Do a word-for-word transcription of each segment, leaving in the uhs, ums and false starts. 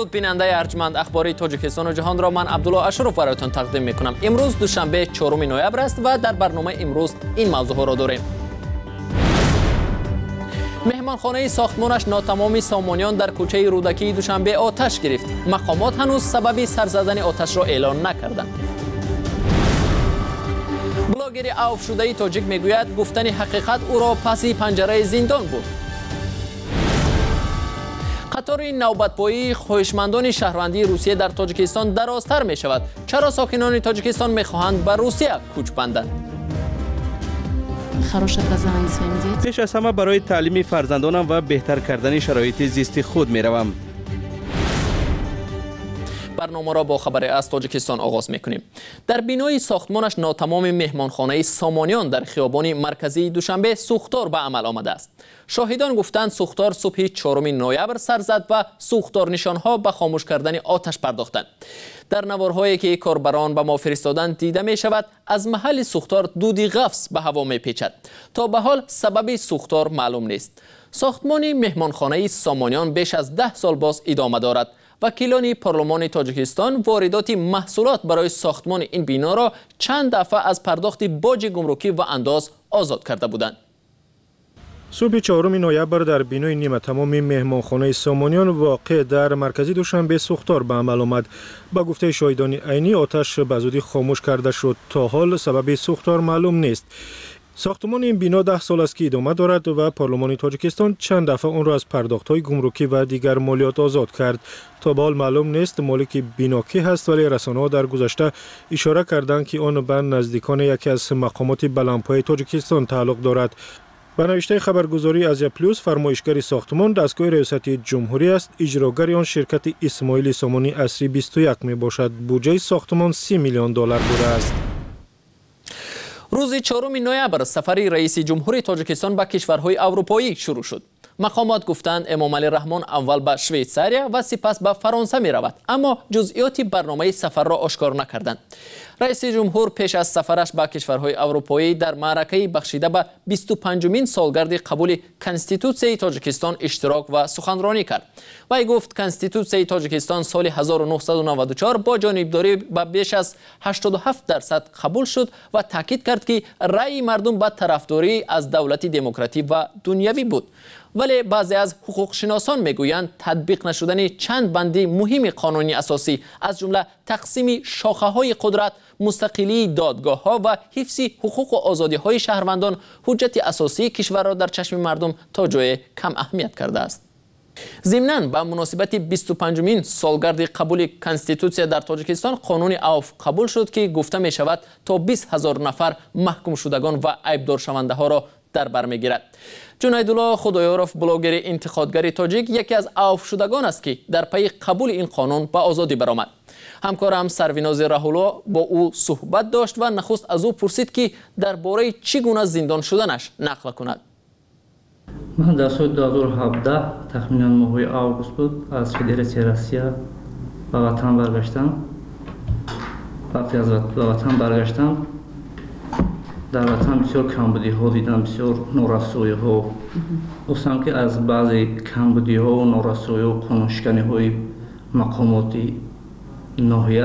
درود بیننده ارجمند اخباری تاجیکستان و جهان را من عبدالله اشرف برایتان تقدیم میکنم. امروز دوشنبه چهارم نوامبر است و در برنامه امروز این موضوع ها را داریم. مهمانخانه ساختمانش ناتمام سامانیان در کوچه رودکی دوشنبه آتش گرفت. مقامات هنوز سبب سر زدن آتش را اعلان نکردند. بلاگر عوف شده تاجیک میگوید گفتن حقیقت او را پس پنجره زندان بود. قطار نوبت‌پایی خواهشمندان شهروندی روسیه در تاجیکستان درازتر می شود. چرا ساکنان تاجیکستان می خواهند به روسیه کوچ بندند؟ پیش از همه برای تعلیم فرزندانم و بهتر کردن شرایط زیستی خود می روم. برنامه را با خبر از تاجیکستان آغاز میکنیم. در بینای ساختمانش ناتمام مهمانخانه سامانیان در خیابان مرکزی دوشنبه سوختار به عمل آمده است. شاهدان گفتند سوختار صبح چهارم نوامبر سر زد و سوختار نشانها به خاموش کردن آتش پرداختند. در نوارهایی که کاربران به ما فرستادند دیده می شود از محل سوختار دودی غفص به هوا می پیچد. تا به حال سبب سوختار معلوم نیست. ساختمان مهمانخانه سامانیان بیش از ده سال باز ادامه دارد. وکیلان پارلمان تاجیکستان واردات محصولات برای ساختمان این بنا را چند دفعه از پرداخت باج گمرکی و انداز آزاد کرده بودند. صبح چهارم نوامبر در بینای نیمه تمام مهمانخانه سامانیان واقع در مرکزی دوشنبه سوختار به عمل آمد. با گفته شاهدان عینی آتش به زودی خاموش کرده شد. تا حال سبب سوختار معلوم نیست. ساختمان این بنا ده سال است که ادامه دارد و پارلمان تاجیکستان چند دفعه آن را از پرداخت‌های گمرکی و دیگر مالیات آزاد کرد. تا به حال معلوم نیست مالک بنا کی هست، ولی رسانه‌ها در گذشته اشاره کردند که آن به نزدیکان یکی از مقامات بلندپایه تاجیکستان تعلق دارد. با نوشته خبرگزاری آزیا پلوس، فرمایشگر ساختمان دستگاه ریاست جمهوری است. اجراگر آن شرکت اسماعیل سامانی اصری بیست و یک می باشد. بودجه ساختمان سی میلیون دلار بوده است. روز چهارم نوامبر سفر رئیس جمهور تاجیکستان به کشورهای اروپایی شروع شد. مقامات گفتند امام علی رحمان اول به شویتزاریا و سپس به فرانسه می رود، اما جزئیات برنامه سفر را آشکار نکردند. رئیس جمهور پیش از سفرش به کشورهای اروپایی در معرکه بخشیده به بیست و پنجمین سالگرد قبول کنستیتوسیای تاجیکستان اشتراک و سخنرانی کرد. وی گفت کنستیتوسیای تاجیکستان سال هزار و نهصد و نود و چهار با جانبداری به بیش از هشتاد و هفت درصد قبول شد و تاکید کرد که رأی مردم به طرفداری از دولت دموکراتیک و دنیوی بود. ولی بعضی از حقوق شناسان میگویند تطبیق نشدن چند بندی مهم قانونی اساسی از جمله تقسیم شاخه های قدرت، مستقلی دادگاه ها و حفظ حقوق و آزادی های شهروندان حجت اساسی کشور را در چشم مردم تا جای کم اهمیت کرده است. ضمناً به مناسبت بیست و پنجمین سالگرد قبول کنستیتوسیا در تاجیکستان قانون عوف قبول شد که گفته می شود تا بیست هزار نفر محکوم شدگان و عیبدار شونده ها را در بر میگیرد. جنیدالله خدایارف، بلاگر انتقادگر تاجیک، یکی از عوف شدگان است که در پی قبول این قانون به آزادی برآمد. همکارم سرویناز رهولا با او صحبت داشت و نخست از او پرسید که درباره چگونه زندان شدنش نقل کند. من در سال دو هزار و هفده تخمینا ماه آگوست بود از فدراسیون روسیه به وطن برگشتم. وقتی از وطن برگشتم در وطن بسیار کمبودی ها دیدم، بسیار نارسایی ها. گفتم که از بعضی کمبودی ها و نارسایی ها و قانونشکنی های مقاماتی ناحیه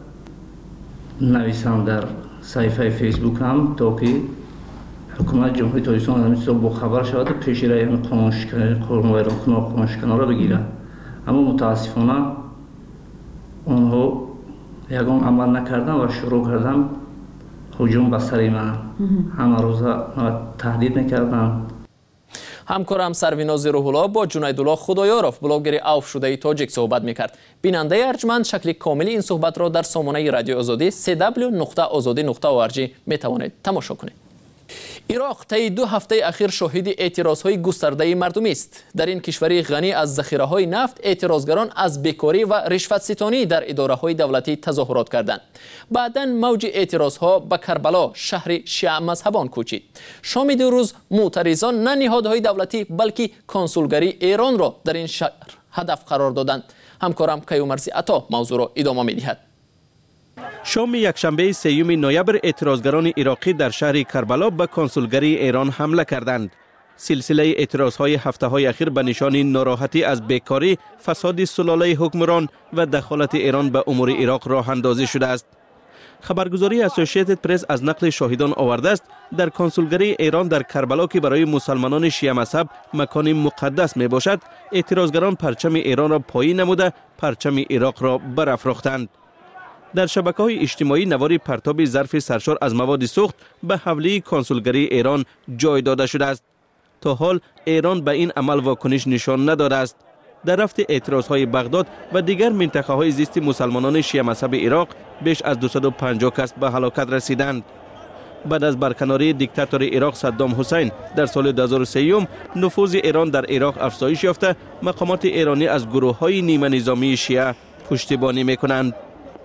نویسم در صفحه فیسبوک هم تا که حکومت جمهوری تاجیکستان از این با خبر شود و پیش روی این قانونشکنی قانونشکنی را بگیرد. اما متاسفانه آنها یگان عمل نکردن و شروع کردن هجوم به سر من. همه روزه تهدید میکردن. همکارم سرویناز روح‌الله با جنیدالله خدایارف، بلاگر عوف شده تاجیک صحبت میکرد. بیننده ارجمند شکل کامل این صحبت را در سامانه رادیو آزادی سی دبلیو نقطه آزادی نقطه او آر جی میتوانید تماشا کنید. عراق طی دو هفته اخیر شاهد اعتراضهای گسترده مردمی است. در این کشور غنی از ذخیره‌های نفت اعتراضگران از بیکاری و رشوت‌ستانی در اداره‌های دولتی تظاهرات کردند. بعداً موج اعتراضها به کربلا، شهر شیعه مذهبان کوچید. شام دو روز معترضان نه نهادهای دولتی بلکه کنسولگری ایران را در این شهر هدف قرار دادند. همکارم کیومرسی عطا موضوع را ادامه می‌دهد. شام یکشنبه سیوم نوامبر اعتراضگران عراقی در شهر کربلا به کنسولگری ایران حمله کردند. سلسله اعتراضهای هفته های اخیر به نشان ناراحتی از بیکاری، فساد سلاله حکمران و دخالت ایران به امور عراق راه اندازی شده است. خبرگزاری اسوسییتد پرس از نقل شاهدان آورده است در کنسولگری ایران در کربلا که برای مسلمانان شیعه مذهب مکان مقدس می باشد، اعتراضگران پرچم ایران را پایین نموده پرچم عراق را برافراختند. در شبکه‌های اجتماعی نواری پرتاب ظرف سرشار از مواد سوخت به حوله کنسولگری ایران جای داده شده است. تا حال ایران به این عمل واکنش نشان نداده است. در رفت اعتراضهای بغداد و دیگر منطقه‌های زیست مسلمانان شیعه مذهب عراق بیش از دویست و پنجاه کس به هلاکت رسیدند. بعد از برکناری دیکتاتور عراق صدام حسین در سال دو هزار و سه نفوذ ایران در عراق افزایش یافته، مقامات ایرانی از گروه‌های نیمه نظامی شیعه پشتیبانی می‌کنند.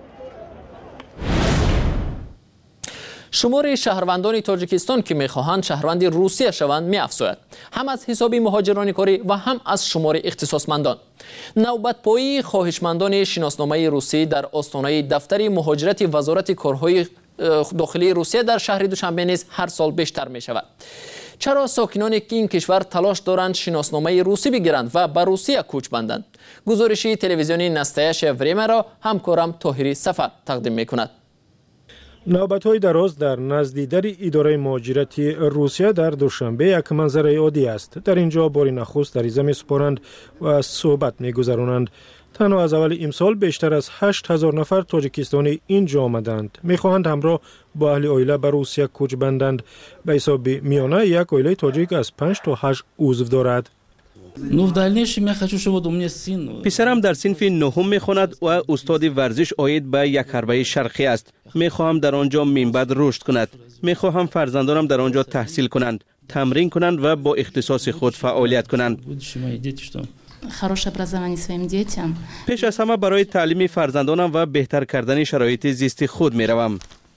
شمار شهروندان تاجیکستان که میخواهند شهروند روسیه شوند میافزاید، هم از حساب مهاجران کاری و هم از شمار اختصاصمندان. نوبت پایی خواهشمندان شناسنامه روسی در آستانه دفتر مهاجرت وزارت کارهای داخلی روسیه در شهر دوشنبه نیز هر سال بیشتر می شود. چرا ساکنان این کشور تلاش دارند شناسنامه روسی بگیرند و به روسیه کوچ بندند؟ گزارشی تلویزیونی نستایش وریمه را همکارم طاهری سفر تقدیم می کند. نوبت‌های دراز در نزدیدر اداره مهاجرتی روسیه در دوشنبه یک منظره عادی است. در اینجا بار نخست عریضه می‌سپارند و صحبت می‌گذرانند. تنها از اول امسال بیشتر از هشت هزار نفر تاجیکستانی اینجا آمدند. می‌خواهند همراه با اهل عائله به روسیه کوچ بندند. به حساب میانه یک عائله تاجیک از پنج تا هشت عضو دارد. پسرم در صنف نهم میخواند و استاد ورزش عاید به یک حربه شرقی است. میخواهم در آنجا منبع رشد کند. میخواهم فرزندانم در آنجا تحصیل کنند، تمرین کنند و با اختصاص خود فعالیت کنند. پیش از همه برای تعلیم فرزندانم و بهتر کردن شرایط زیست خود میروم.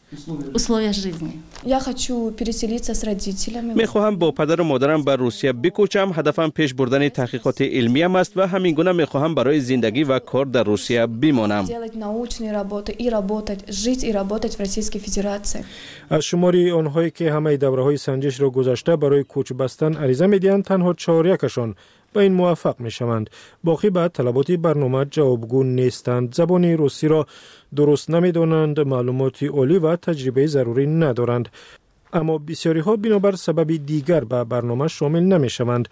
میخواهم با پدر و مادرم به روسیه بکوچم. هدفم پیش بردن تحقیقات علمی است و همین گونه میخواهم برای زندگی و کار در روسیه بمانم. از شماری آنهایی که همه دوره‌های سنجش را گذشته برای کوچ بستن عریضه میدهند، تنها چهار یکشان به این موفق می شوند. باقی بعد طلبات برنامه جوابگو نیستند. زبان روسی را درست نمی دانند، معلومات عالی و تجربه ضروری ندارند. اما بسیاری ها بنابر سبب دیگر به برنامه شامل نمی شوند.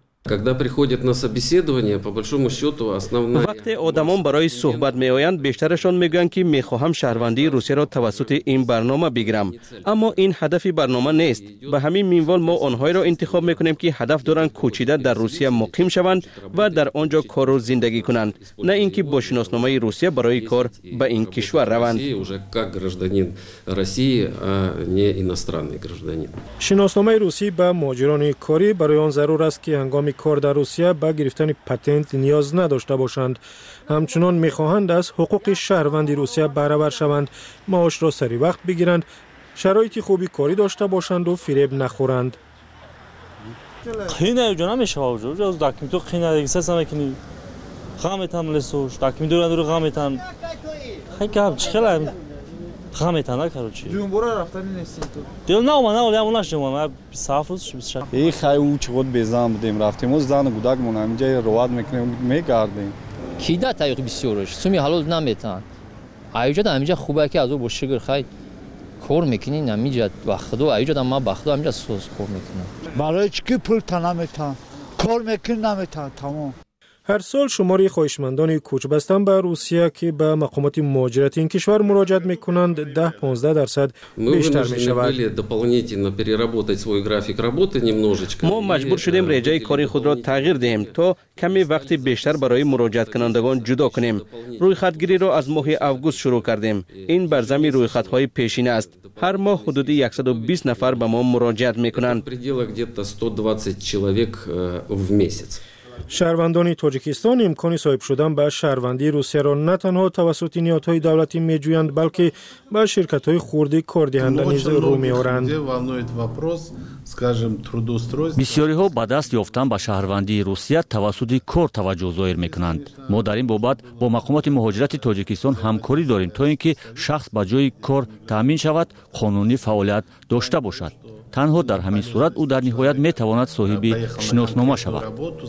وقتی آدمان برای صحبت می آیند، بیشترشان میگویند که میخواهم شهروندی روسیه را توسط این برنامه بگیرم، اما این هدف برنامه نیست. به همین منوال ما آنهایی را انتخاب میکنیم که هدف دارند کوچیده در روسیه مقیم شوند و در آنجا کار و زندگی کنند، نه اینکه با شناسنامه روسیه برای کار به این کشور روند. شناسنامه روسی به مهاجران کاری برای آن ضرور است که هنگام کار در روسیه به گرفتن پتنت نیاز نداشته باشند. همچنان میخواهند از حقوق شهروندی روسیه بهره ور شوند، معاش را سری وقت بگیرند، شرایط خوبی کاری داشته باشند و فریب نخورند. خیلی نمیشه نمیشه آوجور از دکمی تو خیلی نگیسه سمکنی خامتان لسوش دکمی دور دور خامتان خیلی کم چخیلی خامتان نکارچی جنبورا رفتنی نیستی تو دیل نه من نه اون نشدم من صاف روز شب ای خیلی چقدر بزام بودیم رفتیم از زن گوداگمون همینجا رواد میکنیم میگردیم کیدا تایق بسیارش سومی حلال نمیتن ایجاد همینجا خوبه که از او بوشگر خیلی کار میکنین همینجا وقت و ایجاد ما وقت همینجا سوز کار میکنن برای چی پول نمیتن کار میکنن نمیتن تمام. هر سال شماری خواهشمندان کوچ بستن به روسیه که به مقامات مهاجرت این کشور مراجعت میکنند ده پانزده درصد بیشتر می شود. ما مجبور شدیم رجای کاری خود را تغییر دهیم تا کمی وقت بیشتر برای مراجعت کنندگان جدا کنیم. روی خطگیری را از ماه اوگوست شروع کردیم. این برزمی روی خطهای پیشینه است. هر ماه حدود صد و بیست نفر به ما مراجعت میکنند. شهروندان تاجیکستان امکان صاحب شدن به شهروندی روسیه را نه تنها توسط نهادهای دولتی میجویند، بلکه به شرکت‌های خردی کاردهنده نیز رو می‌آورند. бисёриҳо ба даст ёфтан ба шаҳрвандии русия тавассути кор таваҷҷӯҳ зоҳир мекунанд. мо дар ин бобат бо мақомоти муҳоҷирати тоҷикистон ҳамкорӣ дорем то ин ки шахс ба ҷои кор таъмин шавад, қонунӣ фаъолият дошта бошад. танҳо дар ҳамин сурат ӯ дар ниҳоят метавонад соҳиби шиноснома шавад.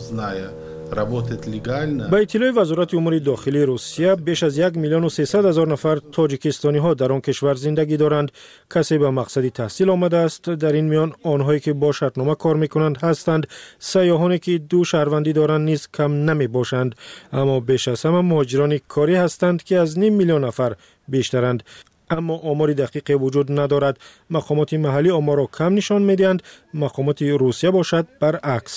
ба иттилои вазорати умури дохилии русия беш аз як миллиону сесад ҳазор нафар тоҷикистониҳо дар он кишвар зиндагӣ доранд. касе ба мақсади таҳсил омадааст. дар ин миён онҳое ки бо шартнома кор мекунанд ҳастанд. сайёҳоне ки ду шаҳрвандӣ доранд низ кам намебошанд. аммо беш аз ҳама муҳоҷирони корӣ ҳастанд ки аз ним миллион нафар бештаранд. аммо омори дақиқе вуҷуд надорад. мақомоти маҳаллӣ оморро кам нишон медиҳанд. мақомоти русия бошад баръакс.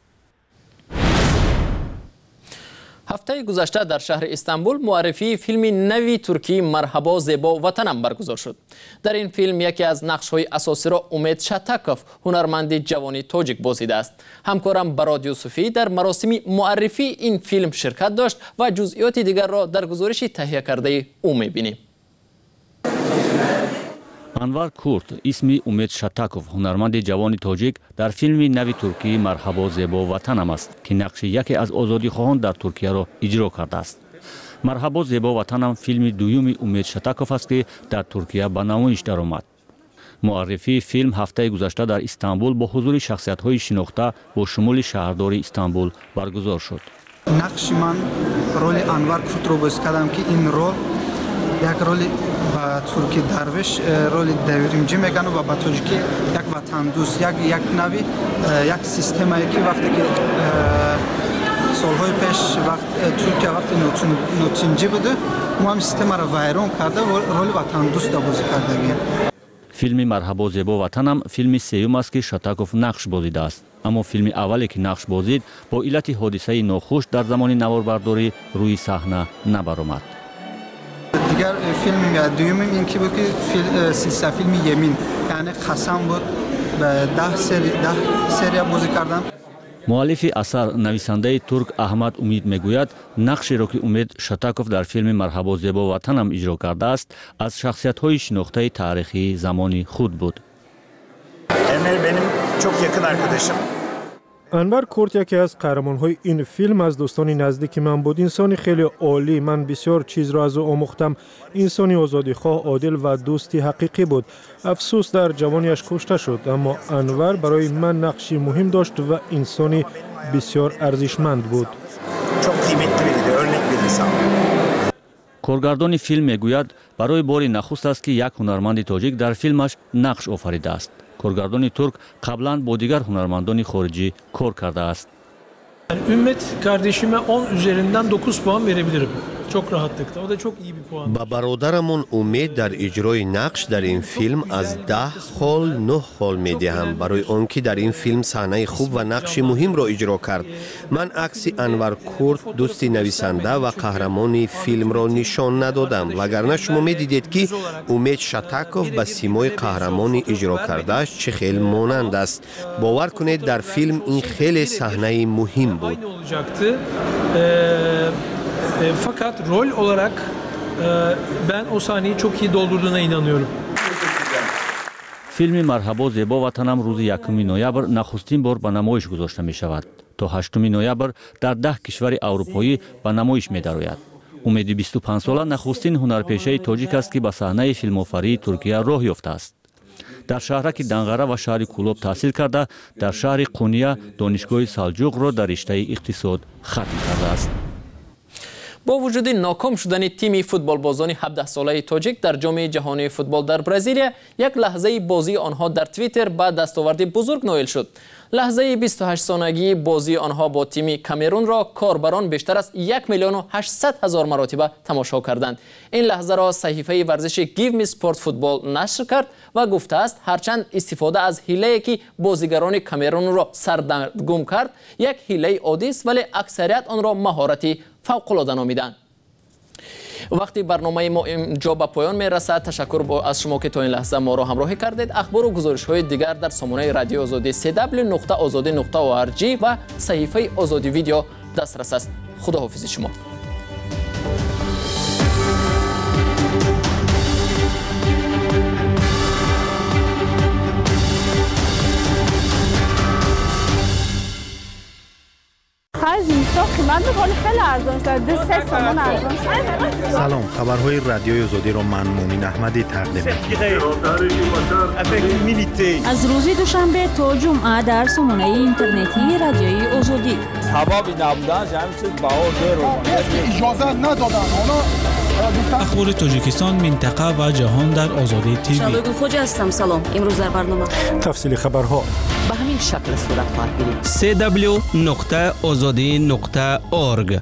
ҳафтаи гузашта дар шаҳри Истанбул муаррифии филми нави туркӣ «Марҳабо зебо ватанам» баргузор шуд. дар ин филм яке аз нақшҳои асосиро Умед Шатаков, ҳунарманди ҷавони тоҷик бозидааст. ҳамкорам Барод Юсуфӣ дар маросими муаррифии ин филм ширкат дошт ва ҷузъиёти дигарро дар гузориши таҳия кардаи ӯ мебинем. анвар Курт, исми Умед Шатаков, ҳунарманди ҷавони тоҷик, дар филми нави туркӣ «Марҳабо зебо ватанам» аст, ки нақши яке аз озодихоҳон дар Туркияро иҷро кардааст. «Марҳабо зебо ватанам» филми дуюми Умед Шатаков аст, ки дар Туркия ба намоиш даромад. муаррифии филм ҳафтаи гузашта дар Истанбул бо ҳузури шахсиятҳои шинохта бо шумули шаҳрдори Истанбул баргузор шуд. нақши ман роли Анвар Куртро боз кардам, ки ин рол як роли ба турки дарвеш роли давримҷӣ мегано ва ба тоҷикӣ як ватандӯст, як як нави як системае ки вақте ки солҳои пеш вақт Туркия вақти нотинҷӣ буду, мо ҳам системаро вайрон карда роли ватандӯста бозӣ кардагем. филми «Марҳабо зебо ватанам» филми сеюм аст, ки Шатаков нақш бозидааст. аммо филми аввале ки нақш бозид бо иллати ҳодисаи нохуш дар замони наворбардорӣ рӯи саҳна набаромад. дигар филми дуюмим ин ки буд ки силсила филми Емин, яъне қасам буд, даҳ серия бозӣ кардам. муаллифи асар, нависандаи турк Аҳмад Умид мегӯяд, нақшеро ки Умед Шатаков дар филми «Марҳабо зебо ватанам» иҷро кардааст, аз шахсиятҳои шинохтаи таърихии замони худ буд. Emel benim çok yakın arkadaşım. анвар Курт яке аз қаҳрамонҳои ин филм аз дӯстони наздики ман буд. инсони хеле олӣ, ман бисёр чизро аз ӯ омӯхтам. инсони озодихоҳ, одил ва дӯсти ҳақиқӣ буд. афсӯс дар ҷавонияш кушта шуд, аммо Анвар барои ман нақши муҳим дошт ва инсони бисёр арзишманд буд. Çok kıymetli biriydi, örnek bir insan. коргардони филм мегӯяд, барои бори нахуст аст ки як ҳунарманди тоҷик дар филмаш нақш офаридааст. коргардони турк қаблан бо дигар ҳунармандони хориҷӣ кор кардааст. Ümmet kardeşime on üzerinden dokuz puan verebilirim. Çok rahatlıkla. O da çok iyi bir puan. Ба бародарамон Умед дар иҷрои нақш дар ин филм аз даҳ хол нӯҳ хол медиҳам, барои он ки дар ин филм саҳнаи хуб ва нақши муҳимро иҷро кард. Ман акси Анвар Курт, дӯсти нависанда ва қаҳрамони филмро нишон надодам, вагарна шумо медидед ки Умед Шатаков ба симои қаҳрамони иҷро кардааш чӣ хел монанд aст. бовар кунед дар филм ин хеле саҳнаи муҳим буд. E, fakat rol olarak e, ben o sahneyi çok iyi doldurduğuna inanıyorum. филми «Марҳабо зебо ватанам» рӯзи якуми ноябр нахустин бор ба намоиш гузошта мешавад. то ҳаштуми ноябр дар даҳ кишвари аврупоӣ ба намоиш медарояд. умеди бисту панҷсола нахустин ҳунарпешаи тоҷик аст ки ба саҳнаи филмофарии Туркия роҳ ёфтааст. дар шаҳраки Данғара ва шаҳри Кулоб таҳсил карда, дар шаҳри Қуния донишгоҳи Салҷуқро дар риштаи иқтисод хатм кардааст. با وجود ناکام شدن تیم فوتبالبازان هفده ساله تاجیک در جام جهانی فوتبال در برزیل، یک لحظه بازی آنها در توییتر با دستاورد بزرگ نایل شد. لحظه بیست و هشت سالگی بازی آنها با تیم کامرون را کاربران بیشتر از یک میلیون و هشتصد هزار مرتبه تماشا کردند. این لحظه را صحیفه ورزش گیو می اسپورت فوتبال نشر کرد و گفته است هرچند استفاده از حیله‌ای که بازیگران کامرون را سردرگم کرد، یک حیله عادی است ولی اکثریت آن را مهارتی فوق‌العاده نامیدند. وقتی برنامه ما اینجا به پایان میرسد، تشکر از شما که تا این لحظه ما را همراهی کردید. اخبار و گزارش های دیگر در سامانه رادیو آزادی سی دبلیو نقطه آزادی نقطه او آر جی و صحیفه آزادی ویدیو دسترس است. خداحافظ شما. قیمت میکنه خیلی ارزان شده سه تومن ارزان شده. سلام، خبرهای رادیوی آزادی را من مومین احمدی تقدیم می‌کنم. از روز دوشنبه تا جمعه در سامانه اینترنتی رادیوی آزادی. حبابی نبودن همین چیز بهار رو اجازه ندادن. اخبار تاجیکستان، منطقه و جهان در آزادی تیوی. شالوی خوج هستم. سلام. امروز در برنامه تفصیل خبرها به همین شکل صورت خواهد گرفت. سی دبلیو نقطه آزادی نقطه اورگ.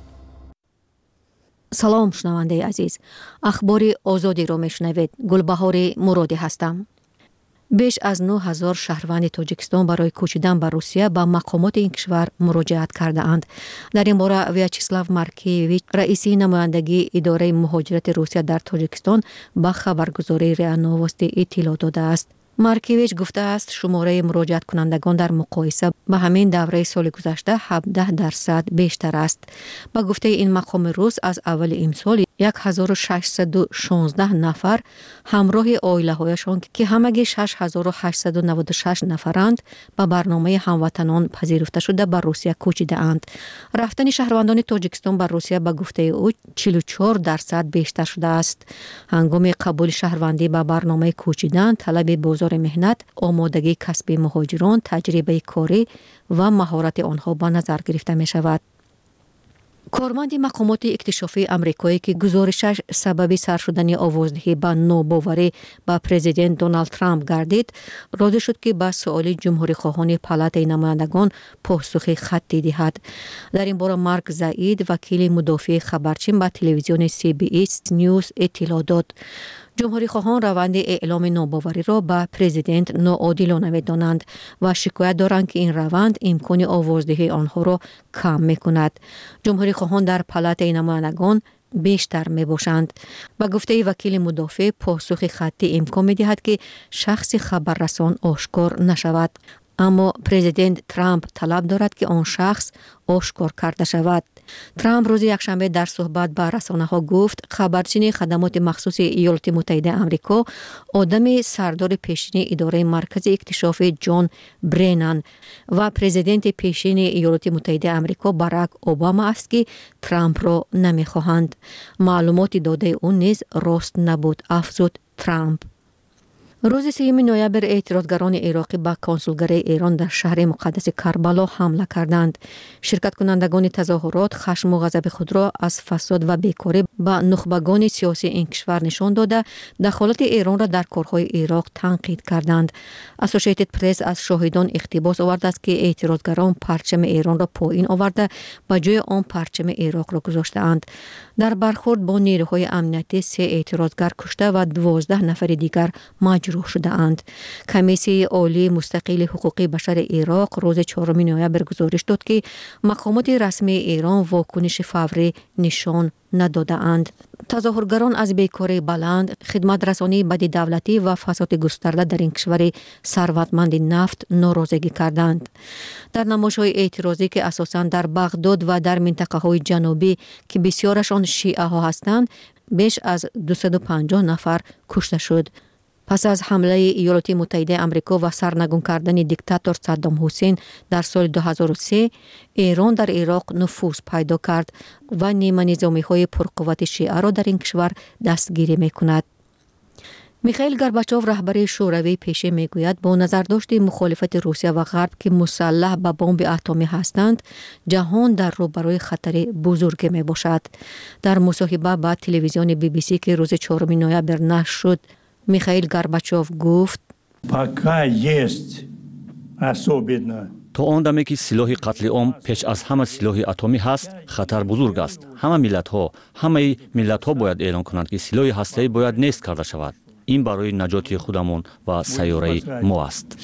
سلام شنونده عزیز، اخبار آزادی رو میشنوید. گلبهار مرادی هستم. بیش از نه هزار شهروند تاجیکستان برای کوچیدن به روسیه به مقامات این کشور مراجعت کرده اند. در این باره ویاچسلاو مارکیویچ، رئیس نمایندگی اداره مهاجرت روسیه در تاجیکستان، به خبرگزاری ریا نووستی اطلاع داده است. مارکیویچ گفته است شماره مراجعت کنندگان در مقایسه با همین دوره سال گذشته هفده درصد بیشتر است. با گفته این مقام روس، از اول امسال هزار و ششصد و شانزده نفر همراه عائله هایشان که همگی شش هزار و هشتصد و نود و شش نفرند به برنامه هموطنان پذیرفته شده به روسیه کوچیده اند. رفتن شهروندان تاجیکستان به روسیه به گفته او چهل و چهار درصد بیشتر شده است. هنگام قبول شهروندی به برنامه کوچیدن، طلب بازار مهنت، آمادگی کسبی مهاجران، تجربه کاری و مهارت آنها به نظر گرفته می شود. کارمند مقامات اکتشافی امریکایی که گزارشش سبب سر شدن آوازدهی به ناباوری به پرزیدنت دونالد ترامپ گردید، راضی شد که به سؤال جمهوری خواهان پالاتای نمایندگان پاسخ خطی دهد. در این باره مارک زاید، وکیل مدافع خبرچین، به تلویزیون سی بی اس نیوز اطلاع داد. جمهوری خواهان روند اعلام ناباوری را به پرزیدنت ناعادلانه می‌دانند و شکایت دارند که این روند امکان آوازدهی آنها را کم می‌کند. جمهوری خواهان در پالاتای نمایندگان بیشتر می باشند. با گفته وکیل مدافع، پاسخ خطی امکان می دهد که شخص خبررسان آشکار نشود، اما پرزیدنت ترامپ طلب دارد که آن شخص آشکار کرده شود. ترامپ روز یکشنبه در صحبت با رسانه‌ها گفت خبرچین خدمات مخصوص ایالات متحده آمریکا، آدم سردار پیشین اداره مرکز اکتشاف جان برینان و پرزیدنت پیشین ایالات متحده آمریکا باراک اوباما است که ترامپ را نمی‌خواهند. معلومات داده او نیز راست نبود، افزود ترامپ. روز سوم نوامبر اعتراضگران عراقی به کنسولگری ایران در شهر مقدس کربلا حمله کردند. شرکت کنندگان تظاهرات خشم و غضب خود را از فساد و بیکاری به نخبگان سیاسی این کشور نشان داده، دخالت ایران را در کارهای عراق تنقید کردند. اسوسییتد پرس از شاهدان اقتباس آورده است که اعتراضگران پرچم ایران را پایین آورده به جای آن پرچم عراق را گذاشته‌اند. در برخورد با نیروهای امنیتی سه اعتراضگر کشته و دوازده نفر دیگر مجروح شده اند. کمیسیون عالی مستقل حقوق بشر عراق روز چهارم نوامبر گزارش داد که مقامات رسمی ایران واکنش فوری نشان نداده اند. تظاهرگران از بیکاری بلند، خدمت رسانی بد دولتی و فساد گسترده در این کشور ثروتمند نفت ناراضگی کردند. در نمایش‌های اعتراضی که اساساً در بغداد و در منطقه‌های جنوبی که بسیارشان شیعه ها هستند، بیش از دویست و پنجاه نفر کشته شد. پس از حمله ایالات متحده آمریکا و سرنگون کردن دیکتاتور صدام حسین در سال دو هزار و سه، ایران در عراق نفوذ پیدا کرد و نیمه نظامی‌های پرقوت شیعه را در این کشور دستگیری می‌کند. میخائیل گورباچوف، رهبر شوروی پیشین، میگوید با نظرداشت مخالفت روسیه و غرب که مسلح به بمب اتمی هستند، جهان در روبروی خطر بزرگ می باشد. در مصاحبه با تلویزیون بی بی سی که روز چهارم نوامبر نشر شد، میخائیل گورباچوف گفت: تا آن دمی که سلاح قتل عام پیش از همه سلاح اتمی هست، خطر بزرگ است. همه ملت ها، همه ملت ها باید اعلان کنند که سلاح هسته‌ای باید نیست کرده شود. این برای نجات خودمان و سیاره ما است.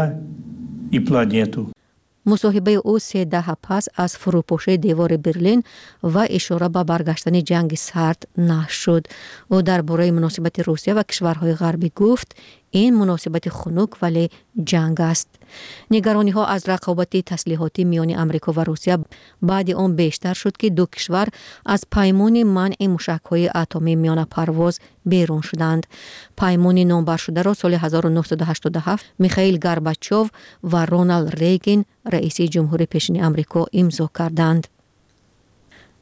مصاحبه او سه دهه پس از فروپاشی دیوار برلین و اشاره به برگشتن جنگ سرد نشر شد. او درباره مناسبت روسیه و کشورهای غربی گفت: این مناسبت خنک ولی جنگ است. نگرانی ها از رقابت تسلیحاتی میان امریکا و روسیه بعد آن بیشتر شد که دو کشور از پیمان منع موشک‌های اتمی میان پرواز بیرون شدند. پیمان نامبر شده را سال هزار و نهصد و هشتاد و هفت میخائیل گورباچوف و رونالد ریگن، رئیس جمهور پیشین امریکا، امضا کردند.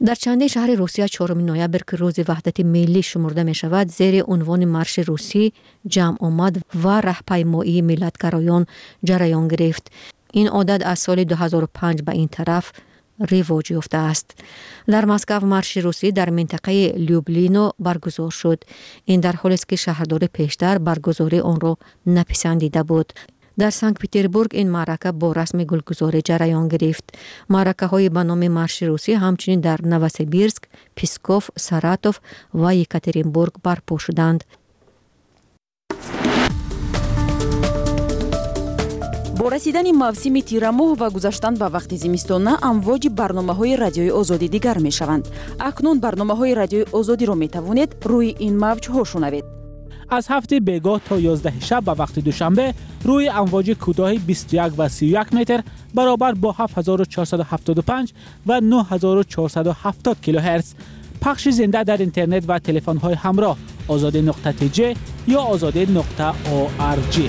در چندین شهر روسیه چهارم نوامبر که روز وحدت ملی شمرده می شود زیر عنوان مارش روسی جمع آمد و راهپیمایی ملتگرایان جریان گرفت. این عادت از سال دو هزار و پنج به این طرف رواج یافته است. در مسکو مارش روسی در منطقه لیوبلینو برگزار شد. این در حالی است که شهردار پیشتر برگزاری آن را نپسندیده بود. در سنت پترزبورگ این معرکه با رسم گلگذاری جریان گرفت. معرکه های به نام مارش روسی همچنین در نووسیبیرسک، پیسکوف، ساراتوف و یکاترینبورگ برپا شدند. با رسیدن موسم تیرماه و گذشتن به وقت زمستانه امواج برنامه‌های رادیوی آزادی دیگر می‌شوند. اکنون برنامه‌های رادیوی آزادی را می‌توانید روی این موج‌ها شنوید. از هفته بیگاه تا یازده شب به وقت دوشنبه روی امواج کوتاه بیست و یک و سی و یک متر برابر با هفت هزار و چهارصد و هفتاد و پنج و نه هزار و چهارصد و هفتاد کیلوهرتز پخش زنده در اینترنت و تلفن‌های همراه آزادی نقطه تی جی یا آزادی نقطه او آر جی.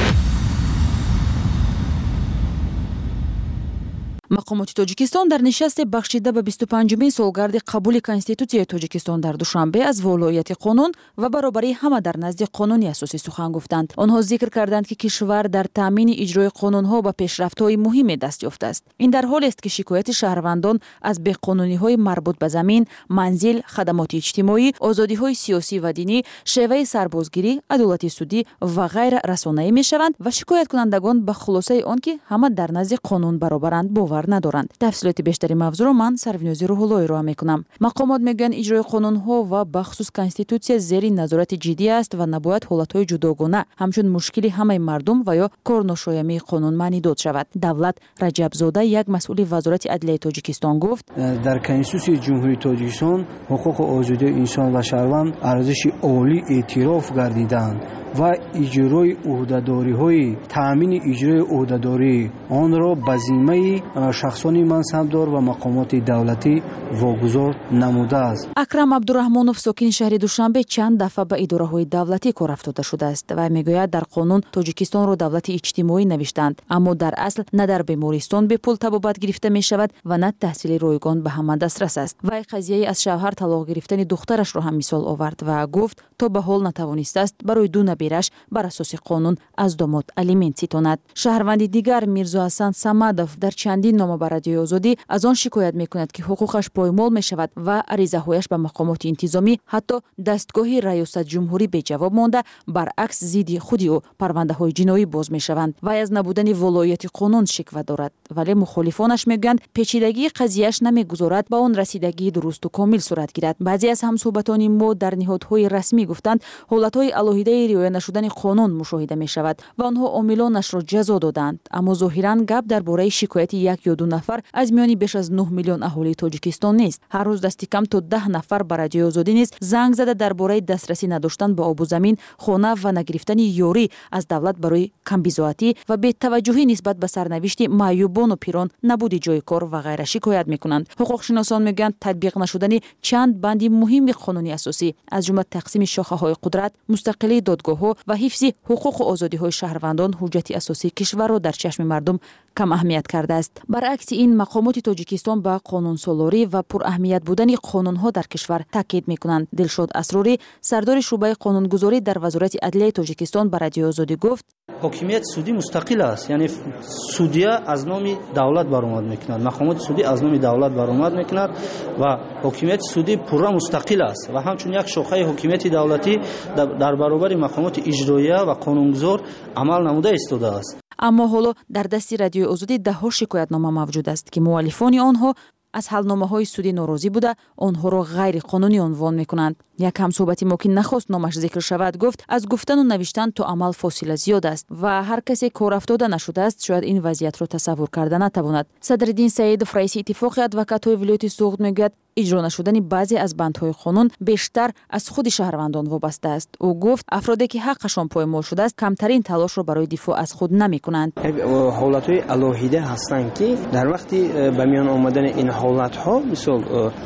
مقامات تاجیکستان در نشست بخشیده به بیست و پنجمین سالگرد قبول کنستیتوسیای تاجیکستان در دوشنبه از ولایت قانون و برابری همه در نزد قانونی اساسی سخن گفتند. آنها ذکر کردند که کشور در تامین اجرای قانونها و پیشرفت‌های مهم دست یافته است. این در حالی است که شکایت شهروندان از بی‌قانونی‌های مربوط به زمین، منزل، خدمات اجتماعی، آزادی‌های سیاسی و دینی، شیوه سربازگیری، عدالت سودی و غیره رسانه‌ای می‌شوند و شکایت کنندگان به خلاصه آن که همه در نزد قانون برابرند باور ندارند. تفصیلات بیشتری موضوع را من سرونیازی روح‌اللهی را میکنم. مقامات میگن اجرای قانون‌ها و بخصوص کنستیتوسیا زیر نظارت جدی است و نباید حالت‌های جداگانه همچون مشکلی همه مردم و یا کارناشایمی قانون مانیداد شود. دولت رجب زاده یک مسئول وزارت عدلیه تاجیکستان گفت در کنستیتوسیای جمهوری تاجیکستان حقوق آزادی انسان و شهروند ارزش عالی اعتراف گردیدند و اجرای عهده‌داری‌های تامین اجرای عهده‌داری آن را به ذمه شخصان منصبدار و مقامات دولتی واگذار نموده است. اکرم عبدالرحمانوف ساکن شهر دوشنبه چند دفعه به اداره‌های دولتی کار افتاده شده است و میگوید در قانون تاجیکستان را دولت اجتماعی نوشتند، اما در اصل نه در بیمارستان به پول طبابت گرفته می شود و نه تحصیل رایگان به همه دسترس است. و قضیه از شوهر طلاق گرفتن دخترش را هم مثال آورد و گفت تا به حال نتوانسته است برای دو نبیرش بر اساس قانون از داماد الیمنت ستاند. شهروندی دیگر میرزا حسن صمدوف در چندین نامه به رادیوی آزادی از آن شکایت میکند که حقوقش پایمال می شود و عریضه‌هایش به مقامات انتظامی حتی دستگاه ریاست جمهوری به جواب مانده، برعکس ضد خودی او پرونده‌های جنایی باز میشوند و از نبودن ولایت قانون شکوه دارد. ولی مخالفانش میگویند پیچیدگی قضیه‌اش نمیگذارد به آن رسیدگی درست و کامل صورت گیرد. بعضی از همصحبتان ما در نهادهای رسمی گفتند حالت‌های الهیده رعایت نشدن قانون مشاهده می شود و آنها عاملانش را جزا دادند، اما ظاهراً گپ درباره شکایت یک یا دو نفر از میان بیش از نه میلیون اهالی تاجیکستان نیست. هر روز دستی کم تا ده نفر به رادیوی آزادی نیز زنگ زده درباره دسترسی نداشتن به آب و زمین، خانه و نگرفتن یاری از دولت برای کمبیزاتی و بی‌توجهی نسبت به سرنوشت معیوبان و پیران، نبود جای کار و غیره شکایت میکنند. حقوق شناسان میگن تطبیق نشدن چند بند مهم قانونی اساسی از جمله تقسیم شاخه‌های قدرت، مستقلی دادگاه‌ها و حفظ حقوق و آزادی‌های شهروندان حجت اساسی کشور را در چشم مردم کم اهمیت کرده است. برعکس این مقامات تاجیکستان به قانون سالاری و پر اهمیت بودن قانون‌ها در کشور تاکید می‌کنند. دلشاد اسراری سردار شعبه قانونگذاری در وزارت عدلیه تاجیکستان به رادیوی آزادی گفت حاکمیت سودی مستقل است، یعنی سودیه از نام دولت برآمد می‌کند، مقامات سودی از نام دولت برآمد می‌کند و حاکمیت سودی پورا مستقل است و همچنین یک شاخه حاکمیت دولتی در برابر مقامات اجراییه و قانونگذار عمل نموده ایستاده است. اما حالا در دستی رادیوی آزادی ده ها شکایتنامه موجود است که مؤلفان آنها از حلنامه‌های سودی ناراضی بوده آنها را غیر قانونی عنوان می‌کنند. یک همصحبتی ما که نخواست نامش ذکر شود گفت از گفتن و نوشتن تا عمل فاصله زیاد است و هر کسی کار افتاده نشده است شاید این وضعیت را تصور کرده نتواند. صدرالدین سعیدوف رئیس اتفاق ادوکات‌های ولایت سوغد میگوید اجرا نشدن بعضی از بندهای قانون بیشتر از خود شهروندان وابسته است. او گفت افرادی که حقشان پایمال شده است کمترین تلاش را برای دفاع از خود نمی‌کنند. حالت‌های الهیده هستند که در وقتی به میان آمدن این حالت‌ها مثلا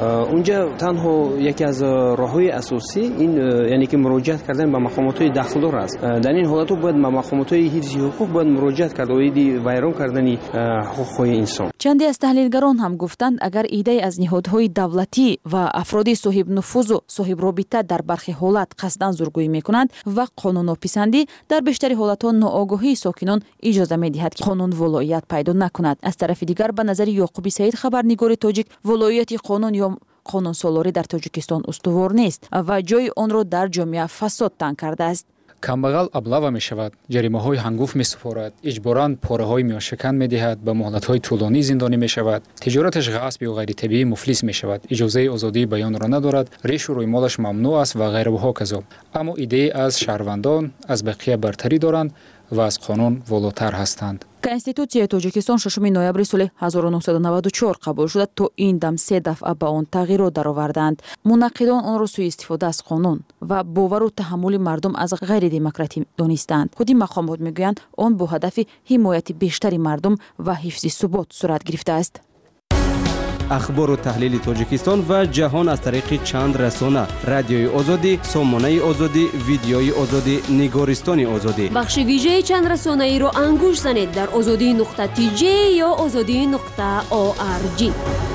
اونجا تنها یکی از راه‌های اساسی این یعنی که مراجعت کردن به مقامات داخلدار است. در این حالت‌ها باید به مقامات حفظ حقوق باید مراجعت کرد و ویران کردن حقوق انسان. چندی از تحلیلگران هم گفتند اگر ایده از نهادهای دولتی давлатӣ ва афроди соҳибнуфузу соҳибробита дар бархи ҳолат қасдан зургӯӣ мекунанд ва қонуннописандӣ дар бештари ҳолатҳо ноогоҳии сокинон иҷоза медиҳад ки қонун волоият пайдо накунад. Аз тарафи дигар ба назари Ёқуби Саид, хабарнигори тоҷик, волоияти қонун ё қонунсолорӣ дар Тоҷикистон устувор нест ва ҷои онро дар ҷомеа фасод танг кардааст. камбағал аблава мешавад, ҷаримаҳои ҳангуф месупорад, иҷборан пораҳои миёшакан медиҳад, ба муҳлатҳои тӯлонӣ зиндонӣ мешавад, тиҷораташ ғасб ё ғайритабиӣ муфлис мешавад, иҷозаи озодии баёнро надорад, решу рӯймолаш мамнӯъ аст ва ғайра ва ҳоказо. Аммо идеи аз шаҳрвандон аз бақия бартарӣ доранд ва аз қонун волотар ҳастанд. Конститутсияи Тоҷикистон шашуми ноябри соли ҳазору нуҳсаду наваду чор қабул шуда, то ин дам се дафъа ба он тағйирот дароварданд. Мунаққидон онро суистифода аз қонун ва бовару таҳаммули мардум аз ғайридемократӣ донистанд. худи мақомот мегӯянд он бо ҳадафи ҳимояти бештари мардум ва ҳифзи субот сурат гирифтааст. ахбору таҳлили Тоҷикистон ва ҷаҳон аз тариқи чанд расона: радиои озодӣ, сомонаи озодӣ, видеои озодӣ, нигористони озодӣ. бахши вижаи чанд расонаиро ангуш занед дар озодӣ нуқта ти ҷе ё озодӣ нуқта о ар ҷи.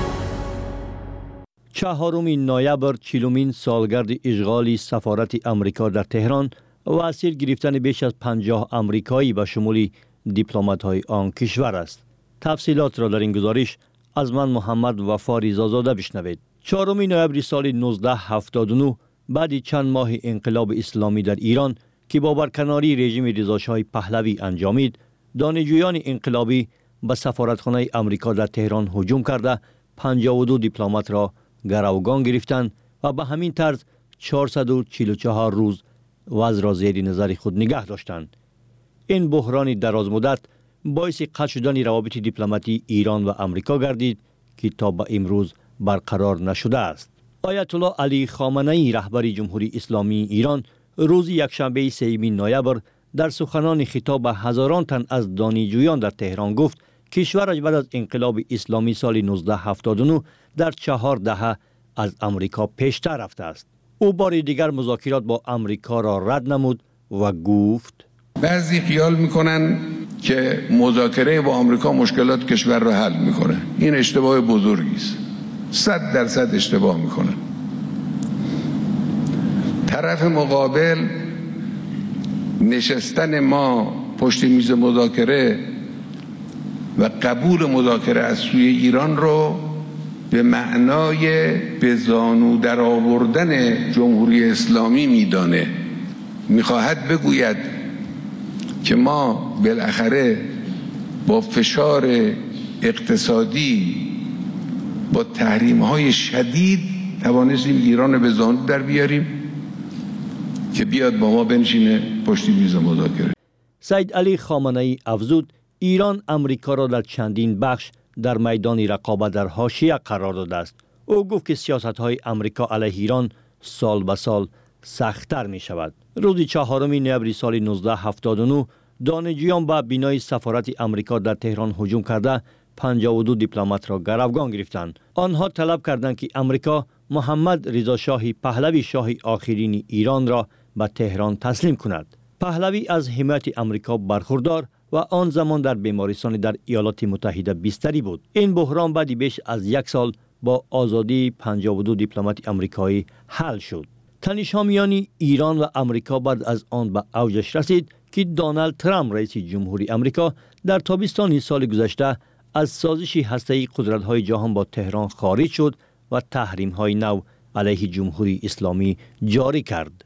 чаҳоруми ноябр чилумин солгарди ишғоли сафорати Амрико дар Теҳрон ва асир гирифтани беш аз панҷоҳ амрикоӣ ба шумули дипломатҳои он кишвар аст. тафсилотро дар ин гузориш از من محمد وفا رضازاده بشنوید. چهارم نوامبر سال نوزده هفتاد و نه بعد چند ماه انقلاب اسلامی در ایران که با برکناری رژیم رضاشاه پهلوی انجامید، دانشجویان انقلابی به سفارتخانه آمریکا در تهران هجوم کرده پنجاه و دو دیپلمات را گروگان گرفتند و به همین طرز چهارصد و چهل و چهار روز وضع را زیر نظر خود نگه داشتند. این بحران دراز مدت باعث قطع شدن روابط دیپلماتی ایران و آمریکا گردید که تا به امروز برقرار نشده است. آیت الله علی خامنه‌ای رهبر جمهوری اسلامی ایران روز یکشنبه سوم نوامبر در سخنان خطاب به هزاران تن از دانشجویان در تهران گفت کشورش بعد از انقلاب اسلامی سال نوزده هفتاد و نه در چهار دهه از آمریکا پیشتر رفته است. او بار دیگر مذاکرات با آمریکا را رد نمود و گفت بعضی خیال میکنن که مذاکره با آمریکا مشکلات کشور را حل میکنه. این اشتباه بزرگی است. صد درصد اشتباه میکنه. طرف مقابل نشستن ما پشت میز مذاکره و قبول مذاکره از سوی ایران رو به معنای به زانو در آوردن جمهوری اسلامی میدانه. میخواهد بگوید که ما بالاخره با فشار اقتصادی با تحریم های شدید توانستیم ایران رو به زانو در بیاریم که بیاد با ما بنشینه پشت میز مذاکره. سید علی خامنه‌ای افزود ایران امریکا را در چندین بخش در میدان رقابت در حاشیه قرار داده است. او گفت که سیاست‌های آمریکا علیه ایران سال به سال سخت‌تر می شود. روز چهارم نوامبر سال نوزده هفتاد و نه دانشجویان به بنای سفارت آمریکا در تهران هجوم کرده پنجاه و دو دیپلمات را گروگان گرفتند. آنها طلب کردند که آمریکا محمد رضا شاه پهلوی شاه آخرین ایران را به تهران تسلیم کند. پهلوی از حمایت آمریکا برخوردار و آن زمان در بیمارستان در ایالات متحده بستری بود. این بحران بعد بیش از یک سال با آزادی پنجاه و دو دیپلمات آمریکایی حل شد. تنش میان ایران و آمریکا بعد از آن به اوجش رسید که دونالد ترامپ رئیس جمهوری آمریکا در تابستان سال گذشته از سازش هسته‌ای قدرت‌های جهان با تهران خارج شد و تحریم‌های نو علیه جمهوری اسلامی جاری کرد.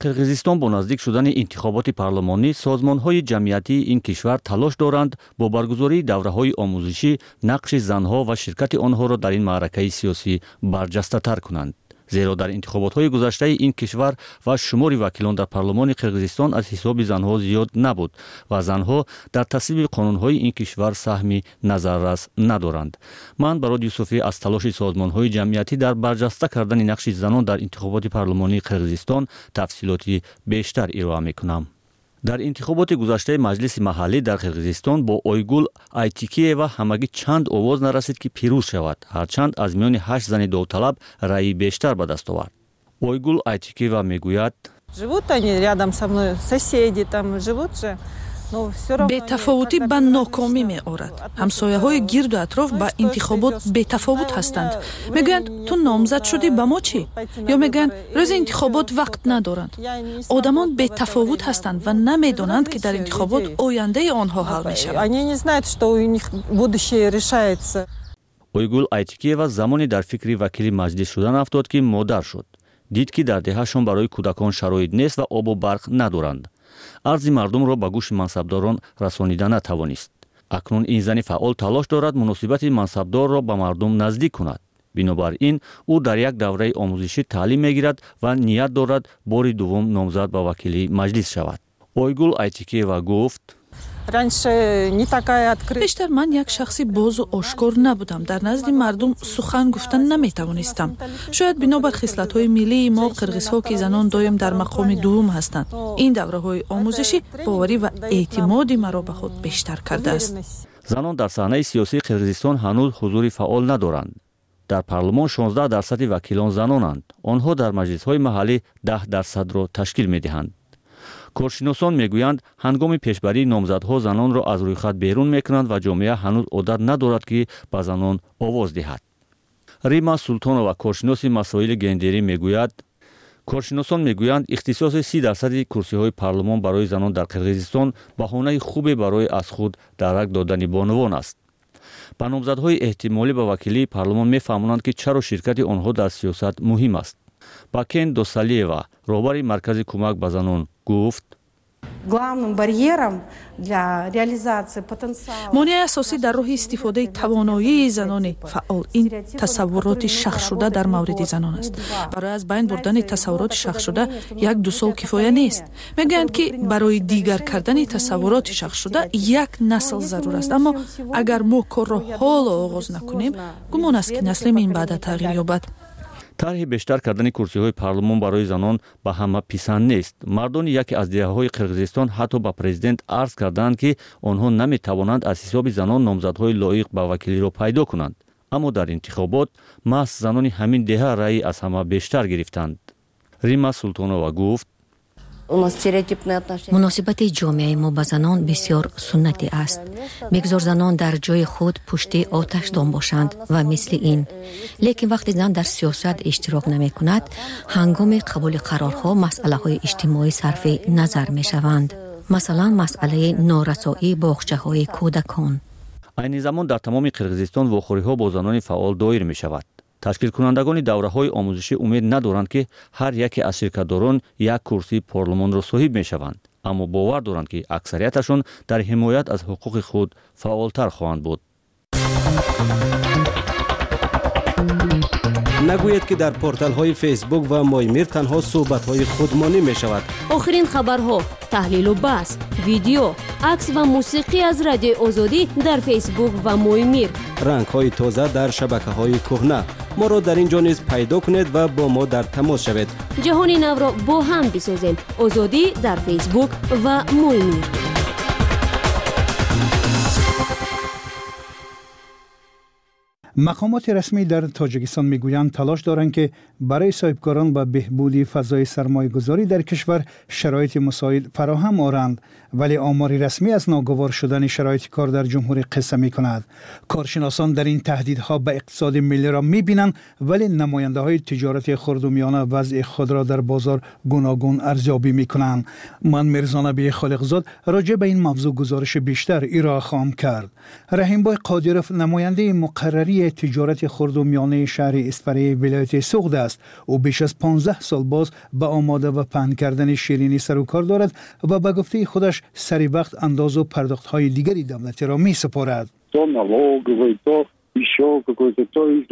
қирғизистон бо наздик шудани интихоботи парлумонӣ созмонҳои ҷамъиятии ин кишвар талош доранд бо баргузории давраҳои омӯзишӣ нақши занҳо ва ширкати онҳоро дар ин маъракаи сиёсӣ барҷастатар кунанд. зеро дар интихоботҳои гузаштаи ин кишвар ва шумори вакилон дар парлумони қирғизистон аз ҳисоби занҳо зиёд набуд ва занҳо дар тасвиби қонунҳои ин кишвар саҳми назаррас надоранд. ман барод юсуфӣ аз талоши созмонҳои ҷамъиятӣ дар барҷаста кардани нақши занон дар интихоботи парлумонии қирғизистон тафсилоти бештар ироа мекунам. дар интихоботи гузаштаи маҷлиси маҳаллӣ дар қирғизистон бо Ойгул Айтикиева ҳамагӣ чанд овоз нарасид ки пирӯз шавад, ҳарчанд аз миёни ҳашт зани довталаб раъи бештар ба даст овард. Ойгул Айтикиева мегӯяд: живут они рядом со мной, соседи там живут же. бетафовутӣ ба нокомӣ меорад. ҳамсояҳои гирду атроф ба интихобот бетафовут ҳастанд. мегӯянд ту номзад шудӣ, ба мо чӣ? ё мегӯянд рӯзи интихобот вақт надоранд. одамон бетафовут ҳастанд ва намедонанд ки дар интихобот ояндаи онҳо ҳал мешавад. Ойгул Айтикиева замоне дар фикри вакили маҷлис шудан афтод ки модар шуд. дид ки дар деҳашон барои кӯдакон шароит нест ва обу барқ надоранд. арзи мардумро ба гӯши мансабдорон расонида натавонист. акнун ин зани фаъол талош дорад муносибати мансабдорро ба мардум наздик кунад. бинобар ин ӯ дар як давраи омӯзишӣ таълим мегирад ва ният дорад бори дуввум номзад ба вакилии маҷлис шавад. Ойгул Айтикиева гуфт: бештар ман як шахси бозу ошкор набудам. дар назди мардум сухан гуфтан наметавонистам. шояд бинобар хислатҳои миллии мо қирғизҳо ки занон доим дар мақоми дуввум ҳастанд. ин давраҳои омӯзишӣ боварӣ ва эътимоди маро ба худ бештар кардааст. занон дар саҳнаи сиёсии қирғизистон ҳанӯз ҳузури фаъол надоранд. дар парлумон шонздаҳ дарсади вакилон занонанд. онҳо дар маҷлисҳои маҳаллӣ даҳ дарсадро ташкил медиҳанд. коршиносон мегӯянд ҳангоми пешбарии номзадҳо занонро аз рӯйхат берун мекунанд ва ҷомеа ҳанӯз одат надорад ки ба занон овоз диҳад. Рима Султонова, коршиноси масоили гендерӣ, мегӯяд: коршиносон мегӯянд ихтисоси си дарсади курсиҳои парлумон барои занон дар қирғизистон баҳонаи хубе барои аз худ дарак додани бонувон аст. ба номзадҳои эҳтимолӣ ба вакилии парлумон мефаҳмонанд ки чаро ширкати онҳо дар сиёсат муҳим аст. Бакен Досалиева, роҳбари маркази кӯмак ба занон, гуфт: монеаи асосӣ дар роҳи истифодаи тавоноии занони фаъол ин тасаввуроти шахсшуда дар мавриди занон аст. барои аз байн бурдани тасаввуроти шахсшуда як ду сол кифоя нест. мегӯянд ки барои дигар кардани тасаввуроти шахсшуда як насл зарур аст. аммо агар мо корро ҳоло оғоз накунем, гумон аст ки насли мин баъда тағйир ёбад. тарҳи бештар кардани курсиҳои парлумон барои занон ба ҳама писанд нест. мардони яке аз диҳаҳои қирғизистон ҳатто ба президент арз карданд ки онҳо наметавонанд аз ҳисоби занон номзадҳои лоиқ ба вакилиро пайдо кунанд. аммо дар интихобот маҳз занони ҳамин деҳа раъи аз ҳама бештар гирифтанд. Рима Султонова гуфт: муносибати ҷомеаи мо ба занон бисёр суннатӣ аст. мегзор занон дар ҷои худ пушти оташдон бошанд ва мисли ин. лекин вақте зан дар сиёсат иштирок намекунад, ҳангоми қабули қарорҳо масъалаҳои иҷтимоӣ сарфи назар мешаванд. масалан масъалаи норасоии боғчаҳои кӯдакон. айни замон дар тамоми қирғизистон вохӯриҳо бо занони фаъол доир мешавад. ташкилкунандагони давраҳои омӯзишӣ умед надоранд ки ҳар яке аз ширкатдорон як курсии парлумонро соҳиб мешаванд, аммо бовар доранд ки аксарияташон дар ҳимоят аз ҳуқуқи худ фаъолтар хоҳанд буд. нагӯед ки дар порталҳои фейсбук ва моймир танҳо суҳбатҳои худмонӣ мешавад. охирин хабарҳо, таҳлилу баҳс, видео, акс ва мусиқӣ аз Радиои Озодӣ дар фейсбук ва моймир. рангҳои тоза дар шабакаҳои кӯҳна. моро дар ин ҷо низ пайдо кунед ва бо мо дар тамос шавед. ҷаҳони навро бо ҳам бисозем. Озодӣ дар фейсбук ва моймир. мақомоти расмӣ дар тоҷикистон мегӯянд талош доранд ки барои соҳибкорон ба беҳбуди фазои сармоягузорӣ дар кишвар шароити мусоид фароҳам оранд, вале омори расмӣ аз ногувор шудани шароити кор дар ҷумҳурӣ қисса мекунад. коршиносон дар ин таҳдидҳо ба иқтисоди миллиро мебинанд, вале намояндаҳои тиҷорати хурдумёна вазъи худро дар бозор гуногун арзёбӣ мекунанд. ман Мирзонабии Холиқзод роҷеъ ба ин мавзӯъ гузориши бештар ироа хоҳам кард. раҳимбой Қодиров, намояндаи муқаррари شرکت‌های تجارت خرد و میانه شهر اصفهان ولایت سوخت است و بیش از پانزده سال باز به آماده و پهن کردن شیرینی سر و کار دارد و به گفته خودش سری وقت انداز و پرداخت‌های دیگری دولتی را می‌سپارد. То налоговый, то еще какой-то, то из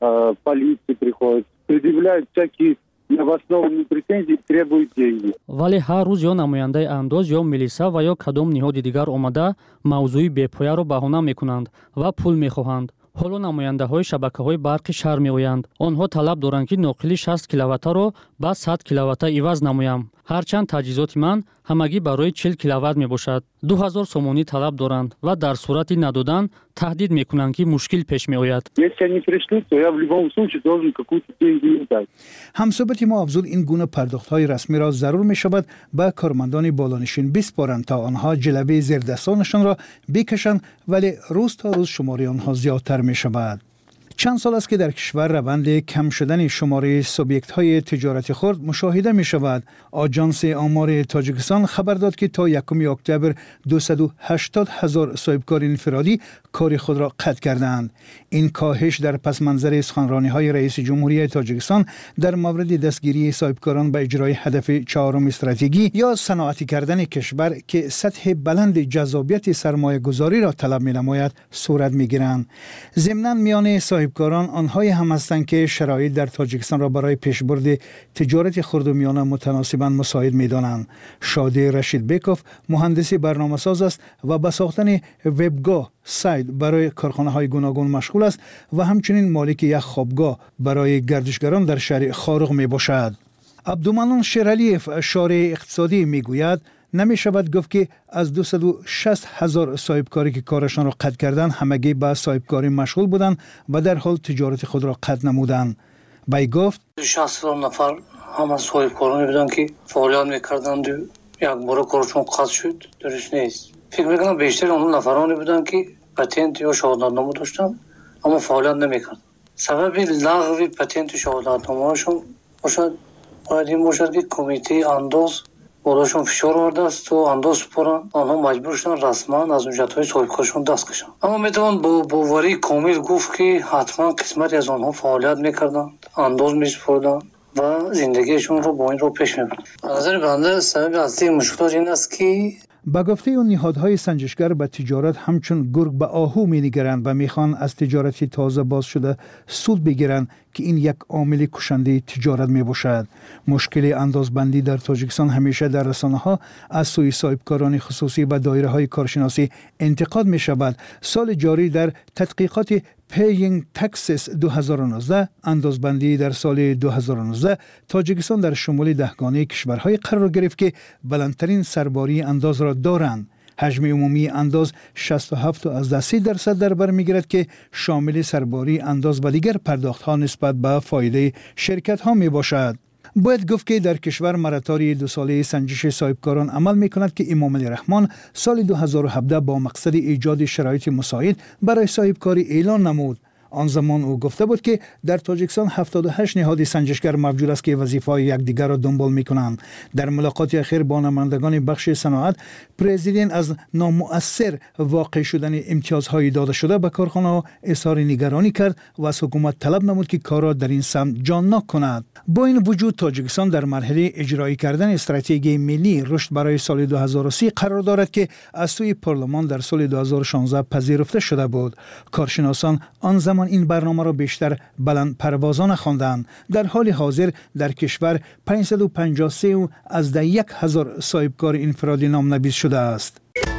полиции приходит, предъявляют всякие необоснованные претензии, требуют деньги. вале ҳар рӯз ё намояндаи андоз ё милиса ва ё кадом ниҳоди дигар омада мавзӯи бепояро баҳона мекунанд ва пул мехоҳанд. ҳоло намояндаҳои шабакаҳои барқи шаҳр меоянд. онҳо талаб доранд ки ноқили шаст киловаттаро ба сад киловатта иваз намоям. ҳарчанд таҷҳизоти ман ҳамагӣ барои чил киловатт мебошад. ду ҳазор сомонӣ талаб доранд ва дар сурати надодан таҳдид мекунанд ки мушкил пеш меояд. Если они пришли, то я в любом случае должен какую-то деньги им дать. ҳамсӯҳбати мо афзуд ин гуна пардохтҳои расмиро зарур мешавад ба кормандони болонишин бисپаранд та онҳо ҷилави зердастонашонро бикашанд, вале рӯз то рӯз шумори онҳо зиёдтар мешавад. چند سال است که در کشور روند کم شدن شماره سوبیکت‌های تجارت خرد مشاهده می شود. آژانس آمار تاجیکستان خبر داد که تا یکم اکتبر دویست و هشتاد هزار صاحبکار انفرادی کار خود را قطع کردند. این کاهش در پس منظر سخنرانی‌های رئیس جمهوری تاجیکستان در مورد دستگیری صاحبکاران به اجرای هدف چهارم استراتژی یا صنعتی کردن کشور که سطح بلند جذابیت سرمایه‌گذاری را طلب می‌نماید صورت می‌گیرند. ضمناً میان صاحبکاران آنهایی هم هستند که شرایط در تاجیکستان را برای پیشبرد تجارت خرد و میانه متناسباً مساعد می‌دانند. شادی رشید بیکوف مهندسی برنامه‌ساز است و به ساختن وبگاه سایت برای کارخانه‌های گوناگون مشغول است و همچنین مالک یک خوابگاه برای گردشگران در شهر خارق میباشد. عبدالمنان شیرعلیف شارع اقتصادی میگوید نمی شود گفت که از دویست و شصت هزار صاحبکاری که کارشان را قطع کردند همگی به صاحبکاری مشغول بودند و در حال تجارت خود را قطع نمودند. بای گفت شصت نفر همه صاحبکارانی بودند که فعالیت میکردند و یک بار کارشون قطع شد. درست نیست. فکر میکنم بیشتر اون نفرانی بودند که پتنت یا شهادتنامه داشتند اما فعالیت نمیکردند. سبب لغو پتنت و شهادتنامه‌شون باشد باید این باشد که کمیته انداز بالاشون فشار آورده است و انداز سپارن آنها مجبور شدن رسما از اونجت‌های صاحبکارشون دست کشن. اما میتوان با باوری کامل گفت که حتما قسمتی از آنها فعالیت میکردند، انداز میسپردند و زندگیشون رو با این رو پیش میبرند. از نظر بنده سبب اصلی مشکلات این است که با گفته اون نهادهای سنجشگر به تجارت همچون گرگ به آهو می‌نگرند و میخوان از تجارتی تازه باز شده سود بگیرند که این یک عامل کشنده تجارت میباشد. مشکل اندازبندی در تاجیکستان همیشه در رسانه‌ها از سوی صاحبکاران خصوصی و دایره‌های کارشناسی انتقاد می‌شود. سال جاری در تحقیقات پیینگ تکسس دو هزار و نوزده اندازبندی در سال دو هزار و نوزده تاجیکستان در شمال دهگانه کشورهای قرار گرفت که بلندترین سرباری انداز را دارند. حجم عمومی انداز شصت و هفت و سه درصد در بر میگیرد که شامل سرباری انداز و دیگر پرداخت‌ها نسبت به فایده شرکت‌ها می باشد. باید گفت که در کشور مراتاری دو ساله سنجش صاحبکاران عمل می کند که امام علی رحمان سال دو هزار و هفده با مقصد ایجاد شرایط مساعد برای صاحبکاری اعلان نمود. آن زمان او گفته بود که در تاجیکستان هفتاد و هشت نهاد سنجشگر موجود است که وظیفه‌های یکدیگر را دنبال می‌کنند. در ملاقات اخیر با نمایندگان بخش صنعت، پرزیدنت از نامؤثر واقع شدن امتیازهای داده شده به کارخانه‌ها اظهار نگرانی کرد و از حکومت طلب نمود که کار را در این سمت جان‌ناک کند. با این وجود تاجیکستان در مرحله اجرایی کردن استراتژی ملی رشد برای سال دو هزار و سی قرار دارد که از سوی پارلمان در سال دو هزار و شانزده پذیرفته شده بود. کارشناسان آن زمان این برنامه را بیشتر بلند پروازانه خواندند. در حال حاضر در کشور پانصد و پنجاه و سه از ده یک هزار صاحبکار انفرادی نامنویس شده است.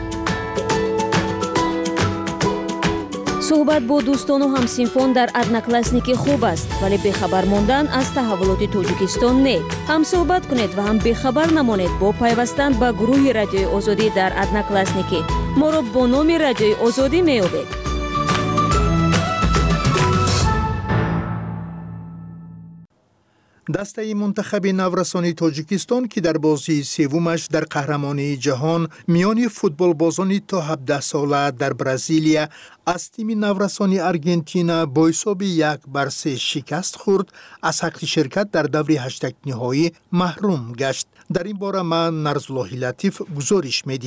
صحبت با دوستان و همسینفون در ادناکلاسنیک خوب است ولی بخبر ماندن از تحولات تاجیکستان نه. هم صحبت کنید و هم بخبر نمانید با پیوستن به گروه رادیوی آزادی در ادناکلاسنیک. ما را با نام رادیوی آزادی میابید. دسته منتخب نورسانی تاجیکستان که در بازی سومش در قهرمانی جهان میان فوتبال بازان تا هفده ساله در برزیلیا از تیم نورسانی ارژانتین با حساب یک بر سه شکست خورد، از حق شرکت در دور هشتگ نهایی محروم گشت. در این باره من نرزالله لطیف گزارش می‌دهم.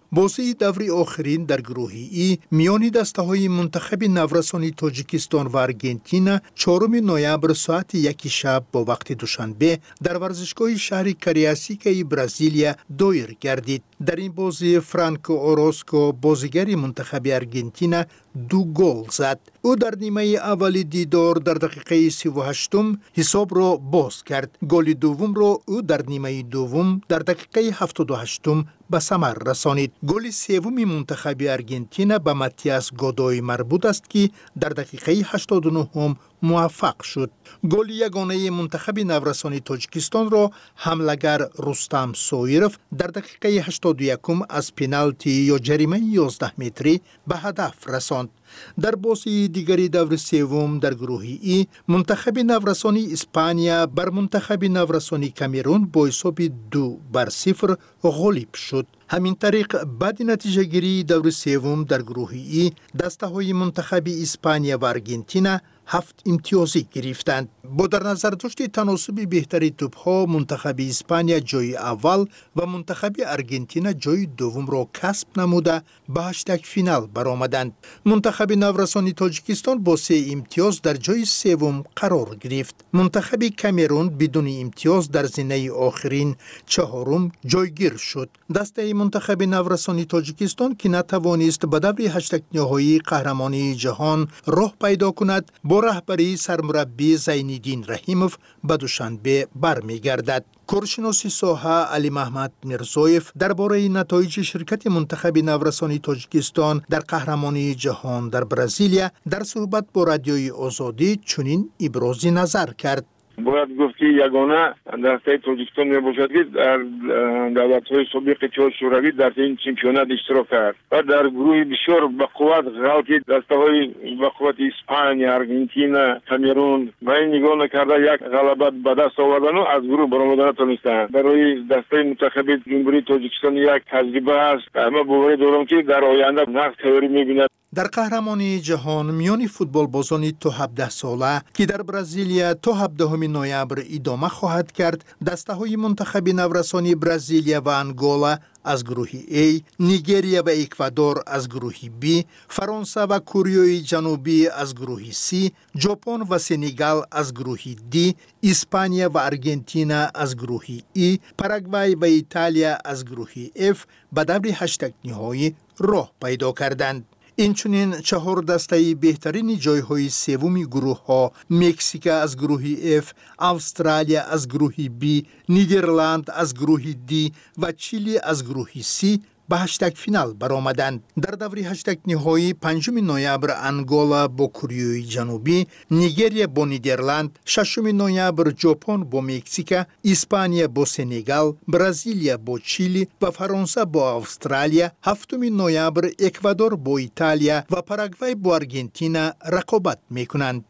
بازی دوری آخرین در گروه ای میان دسته‌های منتخب نورسانی تاجیکستان و آرژانتین چهارم نوامبر ساعت یک شب با وقت دوشنبه در ورزشگاه شهر کاریاسیکای برزیلیا دایر گردید. در این بازی فرانکو اوروسکو بازیگر منتخب آرژانتین دو گل زد. او در نیمه اول دیدار در دقیقه سی و هشتم حساب را باز کرد. گل دوم را او در نیمه دوم در دقیقه هفتاد و هشتم به ثمر رسانید. گل سوم منتخب آرژانتین به ماتیاس گودوی مربوط است که در دقیقه هشتاد و نه موفق شد. گل یگانه منتخب نورسانی تاجیکستان را حمله‌گر رستم سویرف در دقیقه هشتاد و یک از پنالتی یا جریمه یازده متری به هدف رساند. در بازی دیگری دور سوم در گروه ای منتخب نورسانی اسپانیا بر منتخب نورسانی کامرون با حساب دو بر صفر غالب شد. همین طریق بعد نتیجه گیری دور سوم در گروه ای دسته های منتخب اسپانیا و آرژانتین هفت امتیازی گرفتند. با در نظر داشت تناسب بهتری توپ ها منتخب اسپانیا جای اول و منتخب آرژانتین جای دوم را کسب نموده به هشتگ فینال برآمدند. منتخب نورسانی تاجیکستان با سه امتیاز در جای سوم قرار گرفت. منتخب کامرون بدون امتیاز در زینه آخرین چهارم جایگیر شد. دسته منتخب نورسانی تاجیکستان که نتوانست به دور هشتگ نهایی قهرمانی جهان راه پیدا کند با رهبری سرمربی زینالدین رحیموف به دوشنبه برمیگردد. کارشناس ساحه علی محمد میرزایف درباره نتایج شرکت منتخب نورسانی تاجیکستان در قهرمانی جهان در برزیلیا در صحبت با رادیوی آزادی چنین ابراز نظر کرد. باید گفت که یگانه دسته تاجیکستان می باشد که در دولت‌های سابق چهار شوروی در این چمپیونات اشتراک کرد و در گروه بسیار به قوت غلطی دسته‌های به قوت اسپانیا، آرژانتین، کامرون و این نگاه نکرده یک غلبه به دست آوردن و از گروه برآمدن تونستند. برای دسته منتخب جمهوری تاجیکستان یک تجربه است. اما باور دارم که در آینده نقش تیاری می‌بیند. در قهرمانی جهان میان فوتبال بازان تا هفده ساله که در برزیلیا تا هفدهم نوامبر ادامه خواهد کرد، دسته های منتخب نورسانی برزیلیا و انگولا از گروه A، نیگریا و اکوادور از گروه B، فرانسه و کره جنوبی از گروه C، ژاپن و سنگال از گروه D، اسپانیا و آرژانتین از گروه E، پاراگوای و ایتالیا از گروه F به دور هشتگ نهایی راه پیدا کردند. اینچنین چهار دسته بهترین جایهای سوم گروه ها مکزیک از گروه F، استرالیا از گروه B، نیدرلند از گروه D و چیلی از گروه C به هشتگ فینال برآمدند. در دور هشتگ نهایی پنجم نوامبر انگولا با کره جنوبی، نیگریا با نیدرلند، ششم نوامبر ژاپن با مکزیک، اسپانیا با سنگال، برزیلیا با چیلی و فرانسه با استرالیا، هفتم نوامبر اکوادور با ایتالیا و پاراگوای با آرژانتین رقابت میکنند.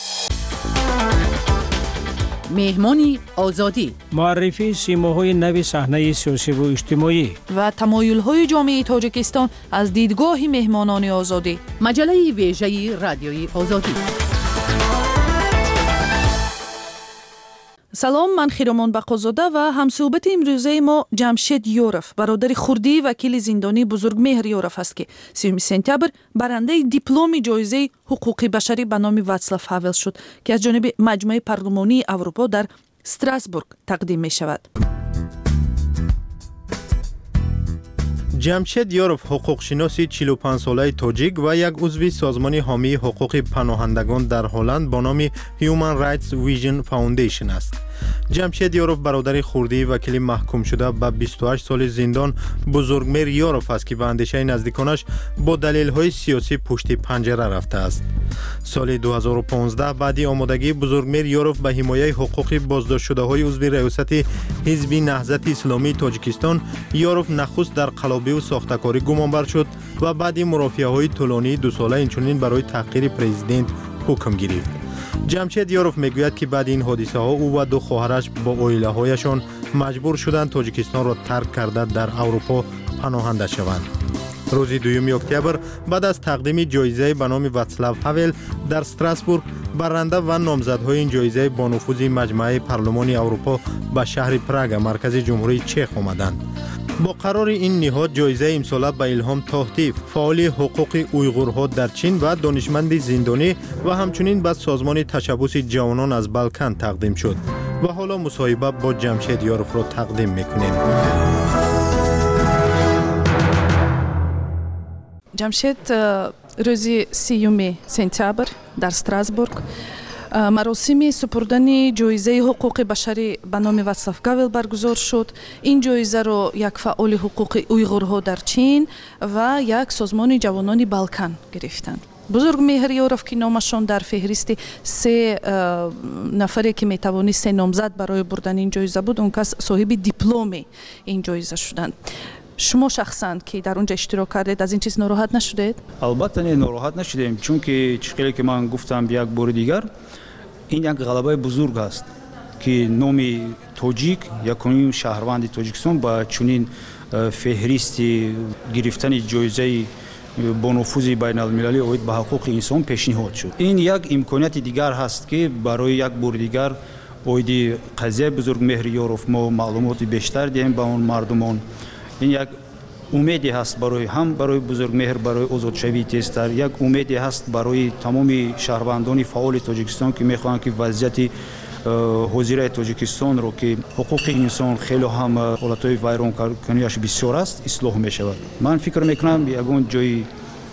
مهمانی آزادی، معرفی سیماهای نو صحنه سیاسی و اجتماعی و تمایل‌های جامعه تاجیکستان از دیدگاه مهمانان آزادی. مجله ویژه رادیوی آزادی. سلام، من خیرامان بقازاده و همصحبت امروزه ما جمشید یورف برادر خردی وکیل زندانی بزرگمهر یورف است که سیوم سپتامبر برنده دیپلم جایزه حقوق بشری به نام واتسلاو هاول شد که از جانب مجمع پارلمانی اروپا در استراسبورگ تقدیم می شود. جمشید یورف حقوقشناسی چهل و پنج ساله تاجیک و یک عضو سازمان حامی حقوق پناهندگان در هلند با نام Human Rights Vision Foundation است. جمشید یورف برادر خردی وکیل محکوم شده به بیست و هشت سال زندان بزرگمهر یورف است که به اندیشه نزدیکانش با دلیل‌های سیاسی پشت پنجره رفته است. سال دو هزار و پانزده بعد آمادگی بزرگمهر یورف به حمایت حقوق بازداشت شده‌های عضو ریاست حزب نهضت اسلامی تاجیکستان، یورف نخست در قلابی و ساختکاری گمانبر شد و بعد مرافعه‌های طولانی دو ساله اینچنین برای تحقیر پرزیدنت حکم گرفت. جمشید یورف میگوید که بعد این حادثه ها او و دو خواهرش با عائله هایشان مجبور شدند تاجیکستان را ترک کرده در اروپا پناهنده شوند. روز دوم اکتبر بعد از تقدیم جایزه به نام واتسلاو هاول در استراسبورگ، برنده و نامزدهای این جایزه با نفوذ مجمع پارلمان اروپا به شهر پراگ مرکز جمهوری چک آمدند. با قرار این نهاد جایزه امسال به الهام طاهطیف فعال حقوق اویغورها در چین و دانشمند زندانی و همچنین به سازمان تشبث جوانان از بالکان تقدیم شد و حالا مصاحبه با جمشید یاروف را تقدیم میکنیم. جمشید، روزی سیوم سپتامبر در استراسبورگ مراسم سپردن جایزه حقوق بشری به نام واعلاف گاول برگزار شد. این جایزه را یک فعال حقوق اویغورها در چین و یک سازمان جوانان بالکان گرفتند. بزرگمهر یاروف که نامشان در فهرست سه نفری که میتوانست سه نامزد برای بردن این جایزه بود، اون کس صاحب دیپلم این جایزه شدند. شما شخصا که در اونجا اشتراک کردید از این چیز ناراحت نشدید؟ البته نه، ناراحت نشدیم، چون که چیزی که من گفتم یک بار دیگر، این یک غلبه بزرگ است که نام تاجیک یکمین شهروند تاجیکستان با چنین فهرست گرفتن جایزه با نفوذ بین المللی اوید به حقوق انسان پیشنهاد شد. این یک امکانیت دیگر هست که برای یک بار دیگر اوید قضیه بزرگمهر یاروف ما معلومات بیشتر دهیم به اون مردمان. این یک امیدی هست برای هم برای بزرگمهر، برای آزادشوی تیزتر، یک امیدی هست برای تمام شهروندان فعال تاجیکستان که میخواهند که وضعیت حاضر تاجیکستان رو که حقوق انسان خیلی هم حالتهای ویران کنیش بسیار است اصلاح می شود. من فکر میکنم یگان جای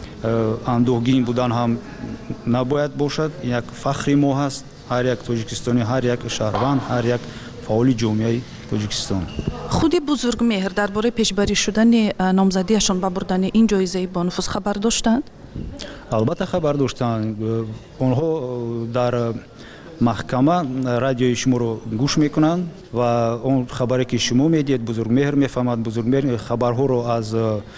اندوهگین بودن هم نباید باشد. یک فخر ما هست، هر یک تاجیکستانی، هر یک شهروند، هر یک فعال جامعه تاجیکستان. خودی بزرگمهر درباره پیشبری شدن نامزدیشان به بردن این جایزه با نفوذ خبر داشتند؟ البته خبر داشتند. آنها در محکمه رادیوی شما رو گوش میکنند و اون خبری که شما میدید بزرگمهر میفهمد. بزرگمهر خبرها رو از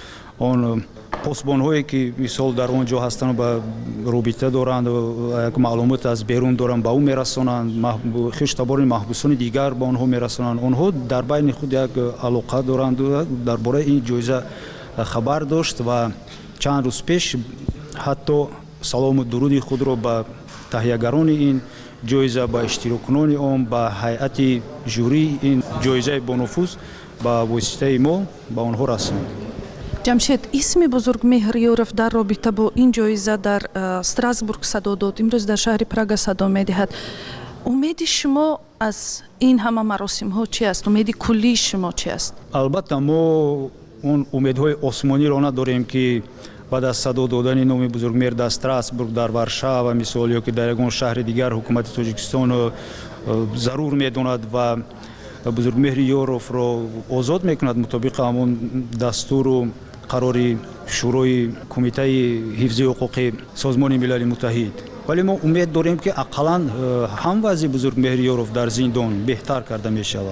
اون پاسبان هایی که مثال در اونجا هستند به رابطه دارند و یک معلومات از بیرون دارند به اون میرسانند. خویشتبان محبوسان دیگر به آنها میرسانند. آنها در بین خود یک علاقه دارند و درباره این جایزه خبر داشت و چند روز پیش حتی سلام و درود خود را به تهیه‌گران این جایزه، به اشتراکنان آن، به هیئت جوری این جایزه با نفوذ به واسطه ما به آنها رساند. جمشید، اسم بزرگمهر یاروف در رابطه با این جایزه در استراسبورگ صدا داد، امروز در شهر پراگ صدا میدهد. امید شما از این همه مراسم ها چی است؟ امید کلی شما چی است؟ البته ما اون امیدهای آسمانی را نداریم که بعد از صدا دادن نام بزرگمهر در استراسبورگ، در ورشا و مثال یا که در یگان شهر دیگر حکومت تاجیکستان ضرور میداند و بزرگمهر یاروف را آزاد میکند مطابق همون دستور و قرار شورای کمیته حفظ حقوق سازمان ملل متحد. ولی ما امید داریم که اقلا هم وضع بزرگمهر یاروف در زندان بهتر کرده می شود.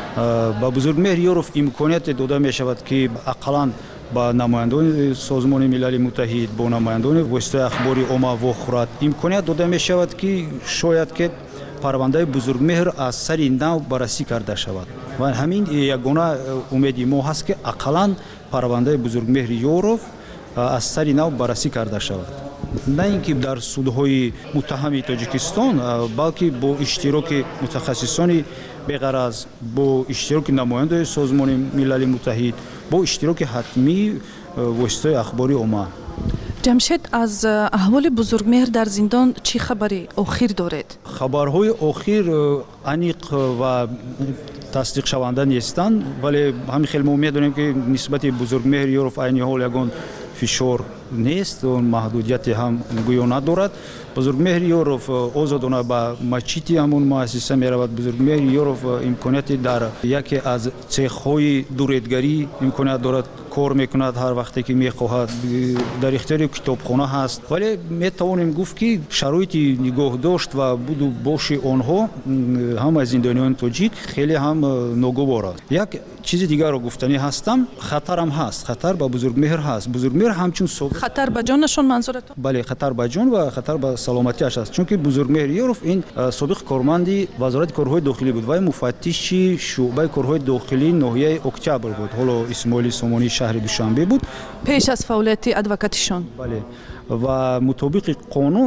با بزرگمهر یاروف امکانیت داده می شود که اقلا با نمایندگان سازمان ملل متحد، با نمایندگان واسطه اخباری عامه و خورد امکانیت داده می شود که شاید که پرونده بزرگمهر از سر نو بررسی کرده شود و همین یگانه امیدی ما هست که اقلا پرونده بزرگمهر یاروف از سر نو بررسی کرده شود. نه اینکه در سودهای متهم تاجیکستان، بلکه با اشتراک متخصصان بغرض، با اشتراک نماینده سازمان ملل متحد، با اشتراک حتمی واسطه اخباری عامه. جمشید، از احوال بزرگمهر در زندان چی خبری آخر دارید؟ خبرهای آخر انیق و تصدیق شونده نیستند، ولی همین خیلی ما میدونیم که نسبت بزرگمهر یاروف عین حال یگان فشار نیست و محدودیت هم گویا ندارد. بزرگمهر یاروف آزادانه به مچیتی همون مؤسسه می رود. بزرگمهر یاروف امکانیت در یکی از цех‌های دوریدگری امکانیت دارد، کار میکند هر وقتی که میخواهد، در اختیار کتابخانه هست. ولی می توانیم گفت که شرایط نگاه داشت و بود و باش آنها هم از زندانیان تاجیک خیلی هم ناگوار است. یک چیز دیگر رو گفتنی هستم، خطر هم هست، خطر به بزرگمهر هست. بزرگمهر همچون سابق خطر به جانشون منظورتون؟ بله، خطر به جان و خطر به سلامتیش است، چون که بزرگمهر یاروف این سابق کارمندی وزارت کارهای داخلی بود و مفتش شعبه کارهای داخلی ناحیه اکتبر بود. حالا اسماعیل سامانی شهر دوشنبه بود پیش از فعالیت ادوکاتیشون. بله، و مطابق قانون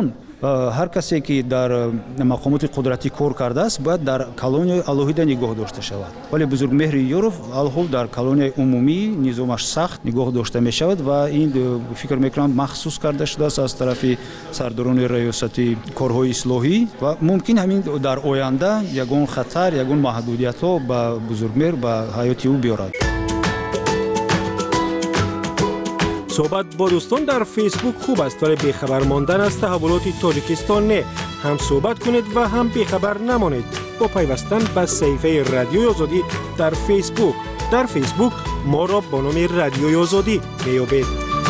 ҳар касе ки дар мақомоти қудратӣ кор кардааст бояд дар колонияи алоҳида нигоҳ дошта шавад, вале бузургмеҳри Ёров алҳол дар колонияи умумӣ низомаш сахт нигоҳ дошта мешавад ва ин фикр мекунам махсус карда шудааст аз тарафи сардорони раёсати корҳои ислоҳӣ ва мумкин ҳамин дар оянда ягон хатар ягон маҳдудиятҳо ба бузургмеҳр ба ҳаёти ӯ биёрад. صحبت با دوستان در فیسبوک خوب است ولی بیخبر ماندن از تحولات تاجیکستان نه. هم صحبت کنید و هم بیخبر نمانید با پیوستن به صفحه رادیوی آزادی در فیسبوک. در فیسبوک ما را با نام رادیوی آزادی میابید.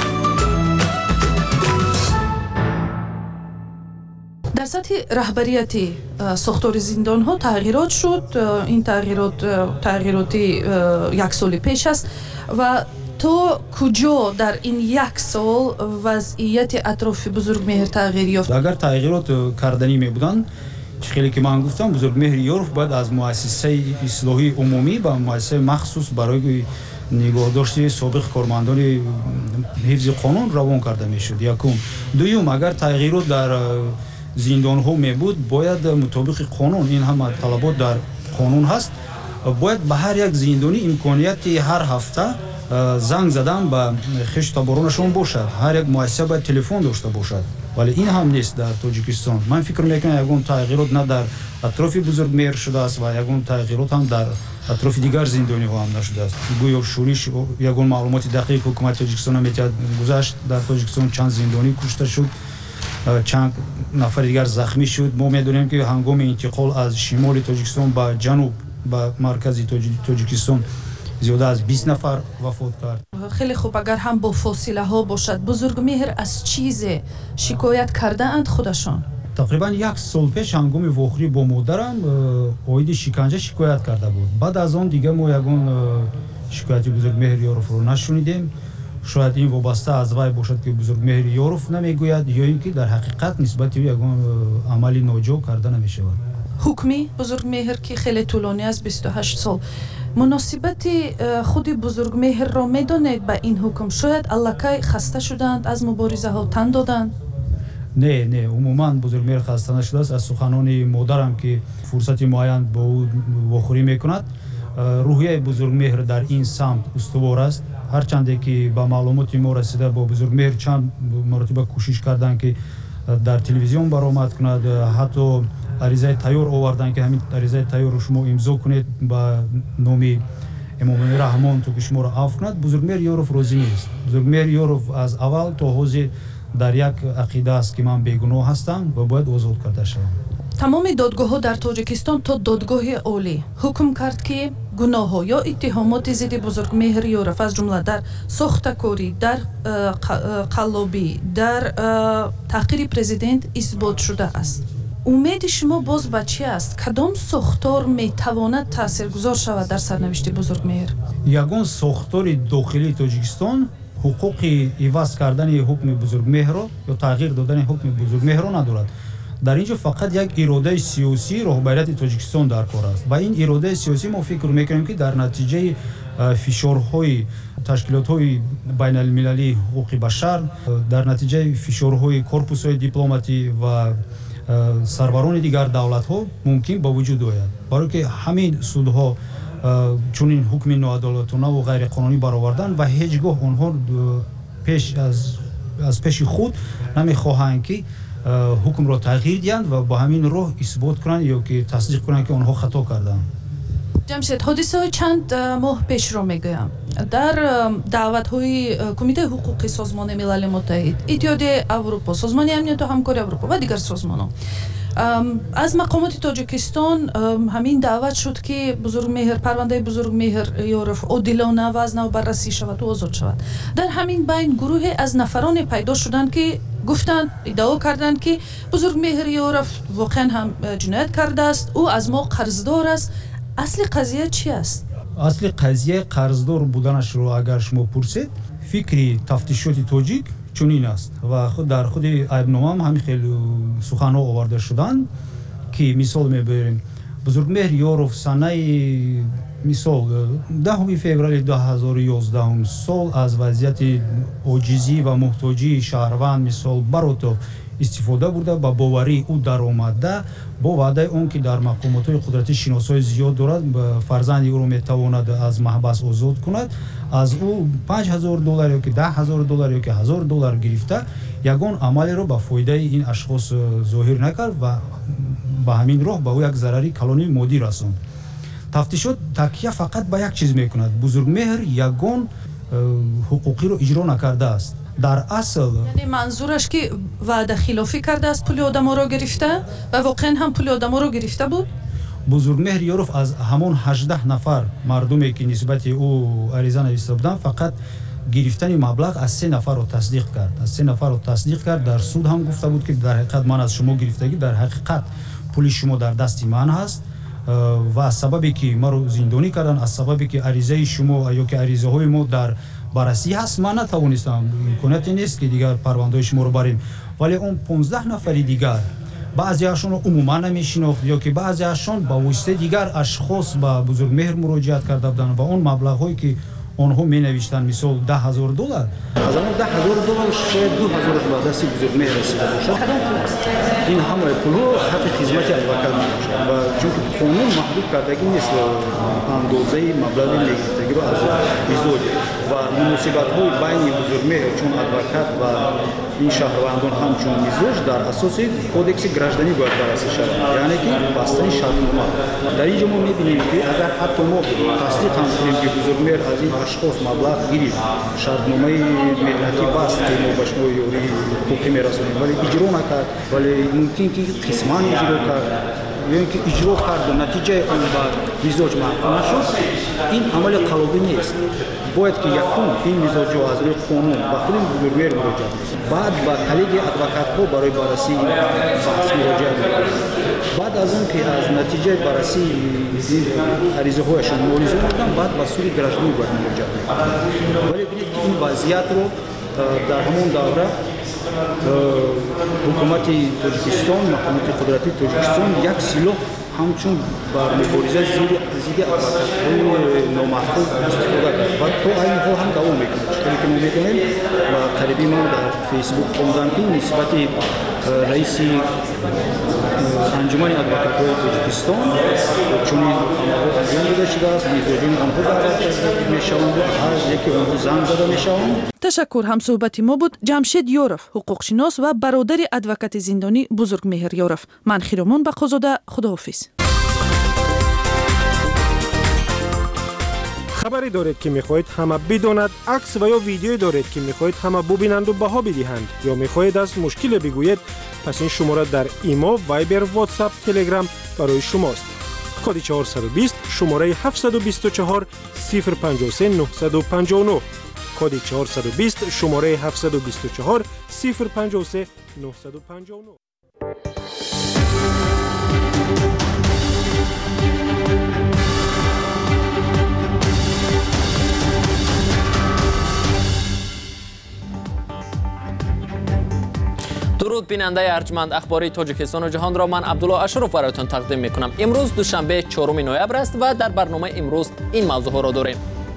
در سطح رهبریتی ساختار زندان ها تغییرات شد. این تغییرات تغییراتی یک سال پیش است و تو کجا در این یک سال وضعیت اطراف بزرگمهر تغییر یافت؟ اگر تغییرات کردنی می بودند خیلی که من گفتم بزرگمهر یورف باید از مؤسسه اصلاحی عمومی به مؤسسه مخصوص برای نگهداشت سابق کارمندان حفظ قانون روان کرده می شد. یکم دوم اگر تغییرات در زندان ها می بود باید مطابق قانون، این هم طلبات در قانون هست، باید به هر یک زندانی امکانیت هر هفته زنگ زدن به خشت تبارونشون باشد. هر یک مؤسسه باید تلفن داشته باشد، ولی این هم نیست در تاجیکستان. من فکر میکنم یگان تغییرات نه در اطراف بزرگمهر شده است و یگان تغییرات هم در اطراف دیگر زندانی ها هم نشده است. گویا شورش یگان معلومات دقیق حکومت تاجیکستان میتواند گذاشت در تاجیکستان چند زندانی کشته شد، چند نفر دیگر زخمی شد. ما میدونیم که هنگام انتقال از شمال تاجیکستان به جنوب به مرکز تاجیکستان زیاده از بیست نفر وفات کرد. خیلی خوب، اگر هم با فاصله ها باشد بزرگمهر از چیز شکایت کرده اند خودشان؟ تقریبا یک سال پیش هنگام واخری با مادرم اوید شکنجه شکایت کرده بود. بعد از آن دیگه ما یگان شکایتی بزرگمهر یورف رو نشنیدیم. شاید این وابسته از وی باشد که بزرگمهر یورف نمیگوید یا اینکه در حقیقت نسبت به یگان عملی ناجا کرده نمیشود. حکمی بزرگمهر که خیلی طولانی است، بیست و هشت سال، مناسبت خود بزرگمهر را میدانید به این حکم؟ شاید الکی خسته شدند از مبارزه ها، تن دادند؟ نه نه، عموما بزرگمهر خسته نشده است. از سخنان مادرم که فرصت معین با او واخوری میکند، روحیه بزرگمهر در این سمت استوار است. هرچند که با معلومات ما رسیده با بزرگمهر چند مرتبه کوشش کردند که در تلویزیون برآمد کند، حتی عریضه تیار آوردن که همین عریضه تیار رو شما امضا کنید با نام امام رحمان تو که شما را عفو کند. بزرگمهر یورف راضی نیست. بزرگمهر یورف از اول تا حاضر در یک عقیده است که من بیگناه هستم و باید آزاد کرده شوم. تمام دادگاه ها در تاجیکستان تا دادگاه عالی حکم کرد که گناه ها یا اتهامات ضد بزرگمهر یورف از جمله در ساختکاری، در قلابی، در تحقیر پرزیدنت اثبات شده است. امید شما باز به چی است؟ کدام ساختار میتواند تاثیرگذار شود در سرنوشت بزرگمهر؟ یگان ساختار داخلی تاجیکستان حقوق عوض کردن حکم بزرگمهر یا تغییر دادن حکم بزرگمهر ندارد. در اینجا فقط یک اراده سیاسی رهبریت تاجیکستان در کار است و این اراده سیاسی ما فکر میکنیم که در نتیجه فشارهای تشکیلات‌های بین المللی حقوق بشر، در نتیجه فشارهای کورپوس‌های دیپلماتی و سروران دیگر دولت ها ممکن با وجود آید، برای که همین سودها چون این حکم ناعدالتانه و غیر قانونی برآوردن و هیچگاه آنها پیش از از پیش خود نمیخواهند که حکم را تغییر دهند و با همین راه اثبات کنند یا که تصدیق کنند که آنها خطا کردند. جمشید، حادثه چند ماه پیش را میگویم. در دعوت های کمیته حقوقی سازمان ملل متحد، اتحادیه اروپا، سازمان امنیت و همکاری اروپا و دیگر سازمان ها از مقامات تاجیکستان همین دعوت شد که بزرگمهر پرونده بزرگمهر یورف عادلانه و از نو بررسی شود و آزاد شود. در همین بین گروه از نفران پیدا شدند که گفتند، ادعا کردند که بزرگمهر یورف واقعا هم جنایت کرده است، او از ما قرضدار است. اصل قضیه چی است؟ اصل قضیه قرضدار بودنش رو اگر شما پرسید، فکری تفتیشات تاجیک چنین است و خود در خود ایبنامه هم همین خیلی سخنها آورده شدن که مثال میبریم بزرگمهر یورف سنه مثال دهم فوریه دو هزار و یازده سال از وضعیت عاجزی و محتاجی شهروند مثال براتو استفاده برده با باوری او در آمده با وعده اون که در مقامات قدرتی شناسای زیاد دارد فرزند او رو میتواند از محبس آزاد کند از او پنج هزار دلار یا که ده هزار دلار یا که هزار دلار گرفته یگان عملی رو به فایده این اشخاص ظاهر نکرد و به همین راه به او یک ضرری کلانی مادی رساند. تفتیشات تکیه فقط به یک چیز میکند بزرگمهر یگان حقوقی رو اجرا نکرده است. در اصل یعنی منظورش که وعده خلافی کرده است پول آدما رو گرفته و واقعا هم پول آدما رو گرفته بود. بزرگمهر یاروف از همون هجده نفر مردمی که نسبت او عریضه نوشته بودند فقط گرفتن مبلغ از سه نفر رو تصدیق کرد. از سه نفر رو تصدیق کرد. در سود هم گفته بود که در حقیقت من از شما گرفتگی در حقیقت پول شما در دست من هست و از سببی که ما رو زندانی کردن از سببی که عریضه شما یا که عریضه های ما در بررسی هست من نتوانستم امکاناتی نیست که دیگر پرونده شما رو بریم ولی اون پانزده نفر دیگر بعضی هاشون رو عموما نمیشناخت یا که بعضی هاشون با واسطه دیگر اشخاص با بزرگمهر مراجعت کرده بودن و اون مبلغ هایی که آنها می نوشتن مثال ده هزار دلار از اون ده هزار دلار شاید دو هزار به دست بزرگمهر رسیده باشد این همه پول حق خدمت ادوکات میشه و چون قانون محدود کردگی نیست اندازه مبلغ نگرفتگی رو از مزاج و مناسبت های بین بزرگمهر چون ادوکات و این شهروندان همچون مزاج در اساس کودکس گراجدانی باید بررسی شود یعنی که بستن شرطنامه در اینجا ما میبینیم که اگر حتی ما تصدیق هم کنیم که بزرگمهر از این اشخاص مبلغ گرفت شرطنامه ملتی بست که ما به شما یوری حقوقی میرسونیم ولی اجرا نکرد ولی ممکن که قسمان اجرا کرد یا اینکه اجرا کرد و نتیجه اون با مزاج محکوم نشد این عمل قلبی نیست باید که یکون این مزاج رو از روی قانون با خود بزرگمهر مراجعه بعد با کلیگ ادوکات ها برای بررسی بحث مراجعه بعد از اون که از نتیجه بررسی عریضه هایشون موریزه بودن بعد با سوی گراجدانی باید مراجعه ولی بینید که این وضعیت رو در همون دوره حکومت تاجیکستان مقامات قدرتی تاجیکستان یک سلاح همچون بر مبارزه ضد ادوکات‌های نامحکوم استفاده کرد و تا این حال هم دوام میکنه چطوری که ما میکنیم و قریبی ما در فیسبوک خوندم که نسبت رئیس انجمن ادوکات‌های تاجیکستان چون این عملها انجام داده شده است مزاجین آنها دعوت کرده میشوند و هر یکی آنها زنگ زده میشوند. تشکر. هم صحبت ما بود جمشید یورف حقوقشناس و برادر ادوکات زندانی بزرگمهر یورف. من خیرمان بقازاده خداحافظ. خبری دارید که میخواهید همه بداند عکس و یا ویدیویی دارید که میخواهید همه ببینند و بها بدهند یا میخواهید از مشکل بگویید پس این شماره در ایما، وایبر، واتساپ، تلگرام برای شماست. کد چهارصد و بیست شماره هفتصد و بیست و چهار صفر پنجاه و سه نهصد و پنجاه و نه کد چهارصد و بیست شماره هفتصد و بیست و چهار صفر پنجاه و سه نهصد و پنجاه و نه. درود بیننده ارجمند اخباری تاجیکستان و جهان را من عبدالله اشرف برایتان تقدیم میکنم. امروز دوشنبه چهارم نوامبر است و در برنامه امروز این موضوع ها را داریم.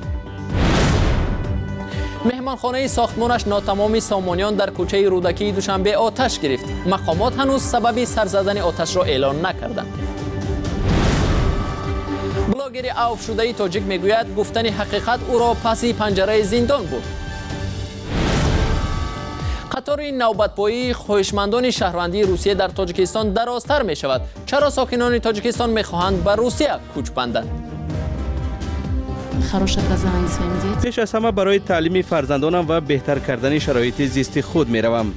مهمانخانه ساختمانش ناتمامی سامانیان در کوچه رودکی دوشنبه آتش گرفت. مقامات هنوز سبب سر زدن آتش را اعلان نکردند. بلاگر عوف شده تاجیک میگوید گفتن حقیقت او را پس پنجره زندان بود. قطار نوبت‌پایی خواهشمندان شهروندی روسیه در تاجیکستان درازتر می شود. چرا ساکنان تاجیکستان می خواهند به روسیه کوچ بندند؟ پیش از همه برای تعلیم فرزندانم و بهتر کردن شرایط زیست خود می روم.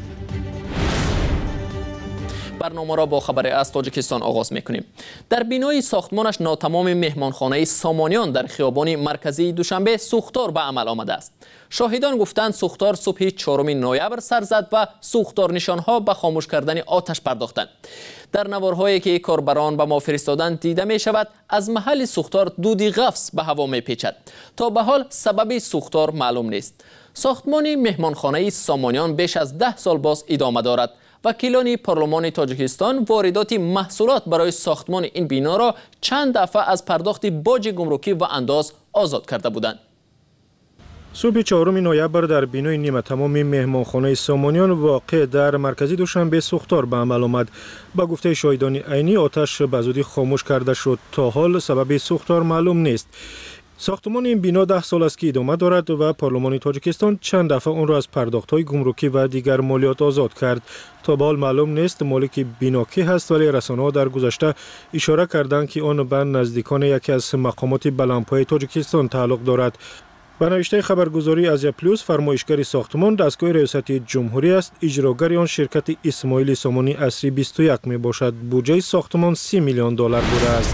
برنامه را با خبر از تاجیکستان آغاز میکنیم. در بینای ساختمانش ناتمام مهمانخانه سامانیان در خیابان مرکزی دوشنبه سوختار به عمل آمده است. شاهدان گفتند سوختار صبح چهارم نوامبر سر زد و سوختار نشانها به خاموش کردن آتش پرداختند. در نوارهایی که کاربران به ما فرستادند دیده می شود از محل سوختار دودی غفص به هوا می پیچد. تا به حال سبب سوختار معلوم نیست. ساختمان مهمانخانه سامانیان بیش از ده سال باز ادامه دارد. وکیلان پارلمان تاجیکستان واردات محصولات برای ساختمان این بنا را چند دفعه از پرداخت باج گمرکی و انداز آزاد کرده بودند. صبح چهارم نوامبر در بینوی نیمه تمام مهمانخانه سامانیان واقع در مرکزی دوشنبه سوختار به عمل آمد. با گفته شاهدان عینی آتش به زودی خاموش کرده شد. تا حال سبب سوختار معلوم نیست. ساختمان این بنا ده سال است که ادامه دارد و پارلمان تاجیکستان چند دفعه آن را از پرداخت‌های گمرکی و دیگر مالیات آزاد کرد. تا به حال معلوم نیست مالک بنا کی هست، ولی رسانه‌ها در گذشته اشاره کردند که آن به نزدیکان یکی از مقامات بلندپایه تاجیکستان تعلق دارد. با نوشته خبرگزاری آزیا پلوس، فرمایشگر ساختمان دستگاه ریاستی جمهوری است. اجراگر آن شرکت اسماعیل سامانی عصری بیست و یک می باشد. بودجه ساختمان سی میلیون دلار بوده است.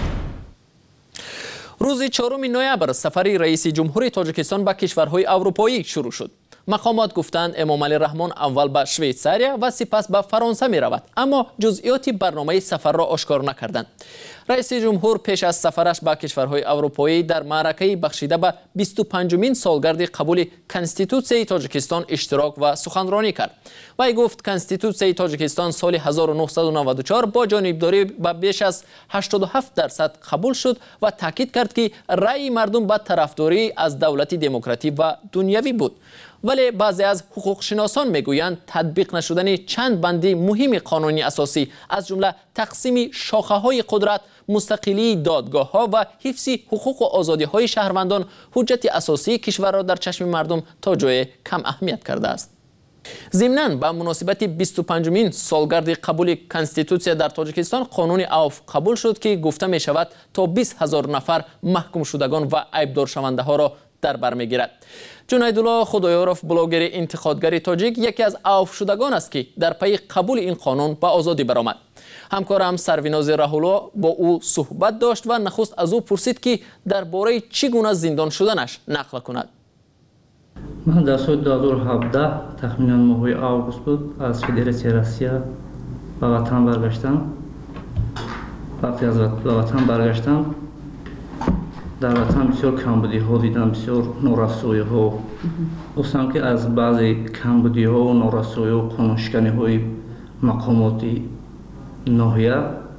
روز چهارم نوامبر سفر رئیس جمهوری تاجیکستان به کشورهای اروپایی شروع شد. مقامات گفتند امام علی رحمان اول به شویتزاریا و سپس به فرانسه می رود، اما جزئیات برنامه سفر را آشکار نکردند. رئیس جمهور پیش از سفرش به کشورهای اروپایی در معرکه بخشیده به بیست و پنجمین سالگرد قبول کنستیتوسیای تاجیکستان اشتراک و سخنرانی کرد. وی گفت کنستیتوسیای تاجیکستان سال هزار و نهصد و نود و چهار با جانبداری به بیش از هشتاد و هفت درصد قبول شد و تاکید کرد که رأی مردم به طرفداری از دولت دموکراتیک و دنیوی بود. ولی بعضی از حقوق شناسان میگویند تطبیق نشدن چند بندی مهم قانونی اساسی از جمله تقسیم شاخه های قدرت، مستقلی دادگاه ها و حفظ حقوق و آزادی های شهروندان حجت اساسی کشور را در چشم مردم تا جای کم اهمیت کرده است. ضمناً به مناسبت بیست و پنجمین سالگرد قبول کنستیتوسیا در تاجیکستان قانون عفو قبول شد که گفته می شود تا بیست هزار نفر محکوم شدگان و عیبدار شونده ها را در بر میگیرد. جنیدالله خدایارف، بلاگر انتقادگر تاجیک، یکی از عفو شدگان است که در پی قبول این قانون به آزادی برآمد. همکارم سرویناز رهولا با او صحبت داشت و نخست از او پرسید که درباره چگونه زندان شدنش نقل کند. من در سال دو هزار و هفده تخمینا ماه آگوست بود از فدراسیون روسیه به وطن برگشتم. وقتی از وطن برگشتم در وطن بسیار کمبودی ها دیدم، بسیار نارسایی ها. گفتم که از بعضی کمبودی ها و نارسایی ها و قانونشکنی های مقامات ناحیه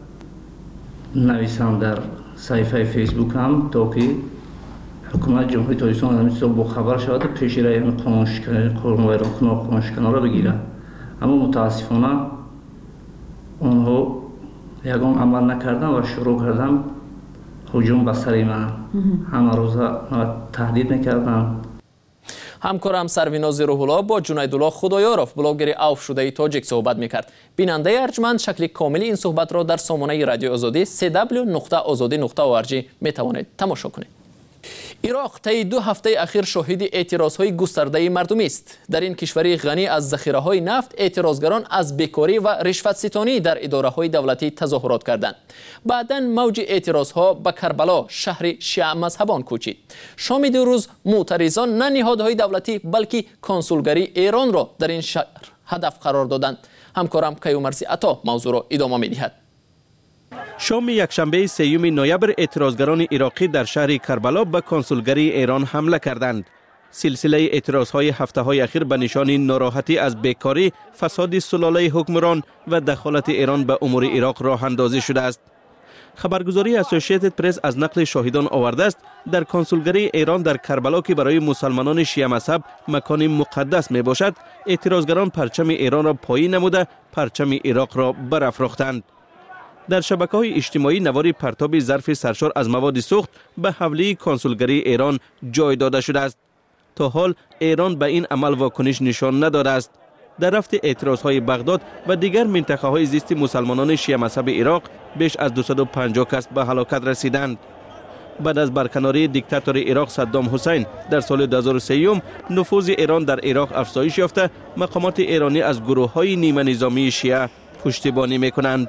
نویسم در صفحه فیسبوک هم تا که حکومت جمهوری تاجیکستان از بسیار باخبر شود و پیش روی این قانونشکنی قانونشکنی را بگیرد. اما متاسفانه آنها یگان عمل نکردن و شروع کردن هجوم به سر من. همه روز تهدید میکردن. همکارم سرویناز روح‌الله با جنیدالله خدایارف، بلاگر عفو شده تاجیک صحبت میکرد. بیننده ارجمند شکل کامل این صحبت را در سامانه رادیو آزادی سی دبلیو نقطه آزادی نقطه او آر جی میتوانید تماشا کنید. عراق طی دو هفته اخیر شاهد اعتراضهای گسترده مردمی است. در این کشور غنی از ذخیره‌های نفت اعتراضگران از بیکاری و رشوت‌ستانی در اداره‌های دولتی تظاهرات کردند. بعداً موج اعتراضها به کربلا، شهر شیعه مذهبان کوچید. شام دو روز معترضان نه نهادهای دولتی بلکه کنسولگری ایران را در این شهر هدف قرار دادند. همکارم کیومرزی عطا موضوع را ادامه می‌دهد. شام یکشنبه سیوم نوامبر اعتراضگران عراقی در شهر کربلا به کنسولگری ایران حمله کردند. سلسله اعتراضهای هفته‌های اخیر به نشان ناراحتی از بیکاری، فساد سلاله حکمران و دخالت ایران به امور عراق راه اندازی شده است. خبرگزاری اسوسییتد پرس از نقل شاهدان آورده است در کنسولگری ایران در کربلا که برای مسلمانان شیعه مذهب مکان مقدس می باشد، اعتراضگران پرچم ایران را پایین نموده پرچم عراق را برافراختند. در شبکه‌های اجتماعی نواری پرتاب ظرف سرشار از مواد سوخت به حوله کنسولگری ایران جای داده شده است. تا حال ایران به این عمل واکنش نشان نداده است. در رفت اعتراضهای بغداد و دیگر منطقه‌های زیست مسلمانان شیعه مذهب عراق بیش از دویست و پنجاه کس به هلاکت رسیدند. بعد از برکناری دیکتاتور عراق صدام حسین در سال دو هزار و سه نفوذ ایران در عراق افزایش یافته، مقامات ایرانی از گروه‌های نیمه نظامی شیعه پشتیبانی می‌کنند.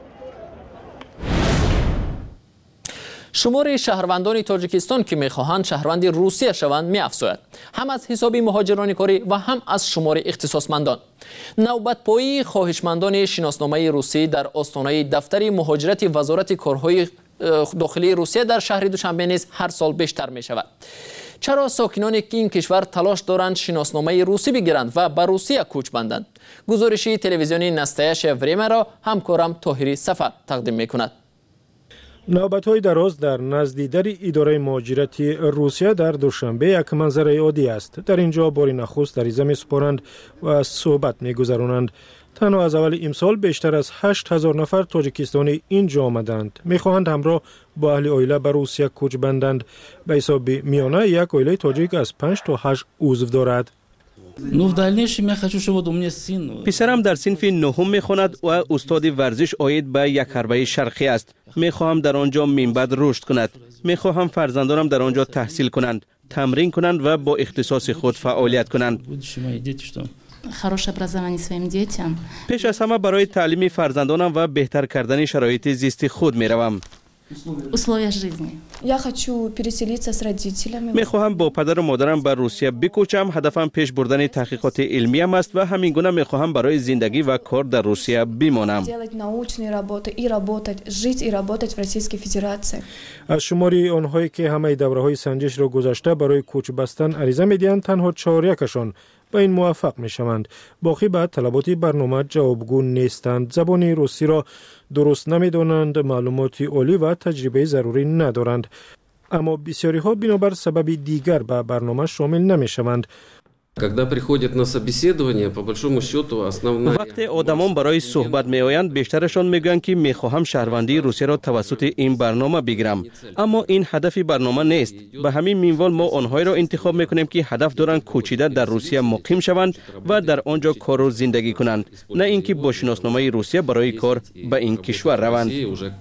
شمار شهروندان تاجیکستان که میخواهند شهروند روسیه شوند میافزاید، هم از حساب مهاجران کاری و هم از شمار اختصاصمندان. نوبت پایی خواهشمندان شناسنامه روسی در آستانه دفتر مهاجرت وزارت کارهای داخلی روسیه در شهر دوشنبه نیز هر سال بیشتر می شود. چرا ساکنان این کشور تلاش دارند شناسنامه روسی بگیرند و به روسیه کوچ بندند؟ گزارشی تلویزیونی نستایش وریمه را همکارم طاهری صفا تقدیم می کند. نوبت‌های دراز در نزد در اداره مهاجرتی روسیه در دوشنبه یک منظره عادی است. در اینجا بار نخست عریضه می‌سپارند و صحبت می‌گذرانند. تنها از اول امسال بیشتر از هشت هزار نفر تاجیکستانی اینجا آمدند. می‌خواهند همراه با اهل عائله به روسیه کوچ بندند. به حساب میانه یک عائله تاجیک از پنج تا هشت عضو دارد. پسرم در صنف نهم میخواند و استاد ورزش عاید به یک حربه شرقی است. میخواهم در آنجا منبعد رشد کند. میخواهم فرزندانم در آنجا تحصیل کنند، تمرین کنند و با اختصاص خود فعالیت کنند. پیش از همه برای تعلیم فرزندانم و بهتر کردن شرایط زیست خود میروم. میخواهم با پدر و مادرم به روسیه بکوچم. هدفم پیش بردن تحقیقات علمی ام است و همین گونه میخواهم برای زندگی و کار در روسیه بمانم. از شماری آنهایی که همه دوره‌های سنجش را گذشته برای کوچ بستن عریضه میدهند تنها چهار یکشان به این موفق می شوند. باقی بعد طلبات برنامه جوابگو نیستند. زبان روسی را درست نمی دانند، معلومات عالی و تجربه ضروری ندارند. اما بسیاری ها بنابر سبب دیگر به برنامه شامل نمی شوند. وقتی آدمان برای صحبت می آیند بیشترشان میگویند که میخواهم شهروندی روسیه را توسط این برنامه بگیرم، اما این هدف برنامه نیست. به همین منوال ما آنهایی را انتخاب میکنیم که هدف دارند کوچیده در روسیه مقیم شوند و در آنجا کار و زندگی کنند، نه اینکه با شناسنامه روسیه برای کار به این کشور روند.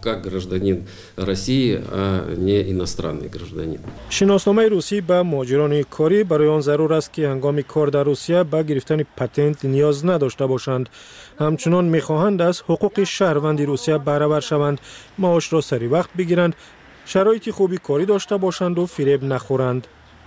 شناسنامه روسی به مهاجران کاری برای آن ضرور است که هنگام کار در روسیه با گرفتن پتنت نیاز نداشته باشند. همچنان میخواهند از حقوق شهروندی روسیه بهره شوند، معاش را سری وقت بگیرند، شرایط خوبی کاری داشته باشند و فریب نخورند.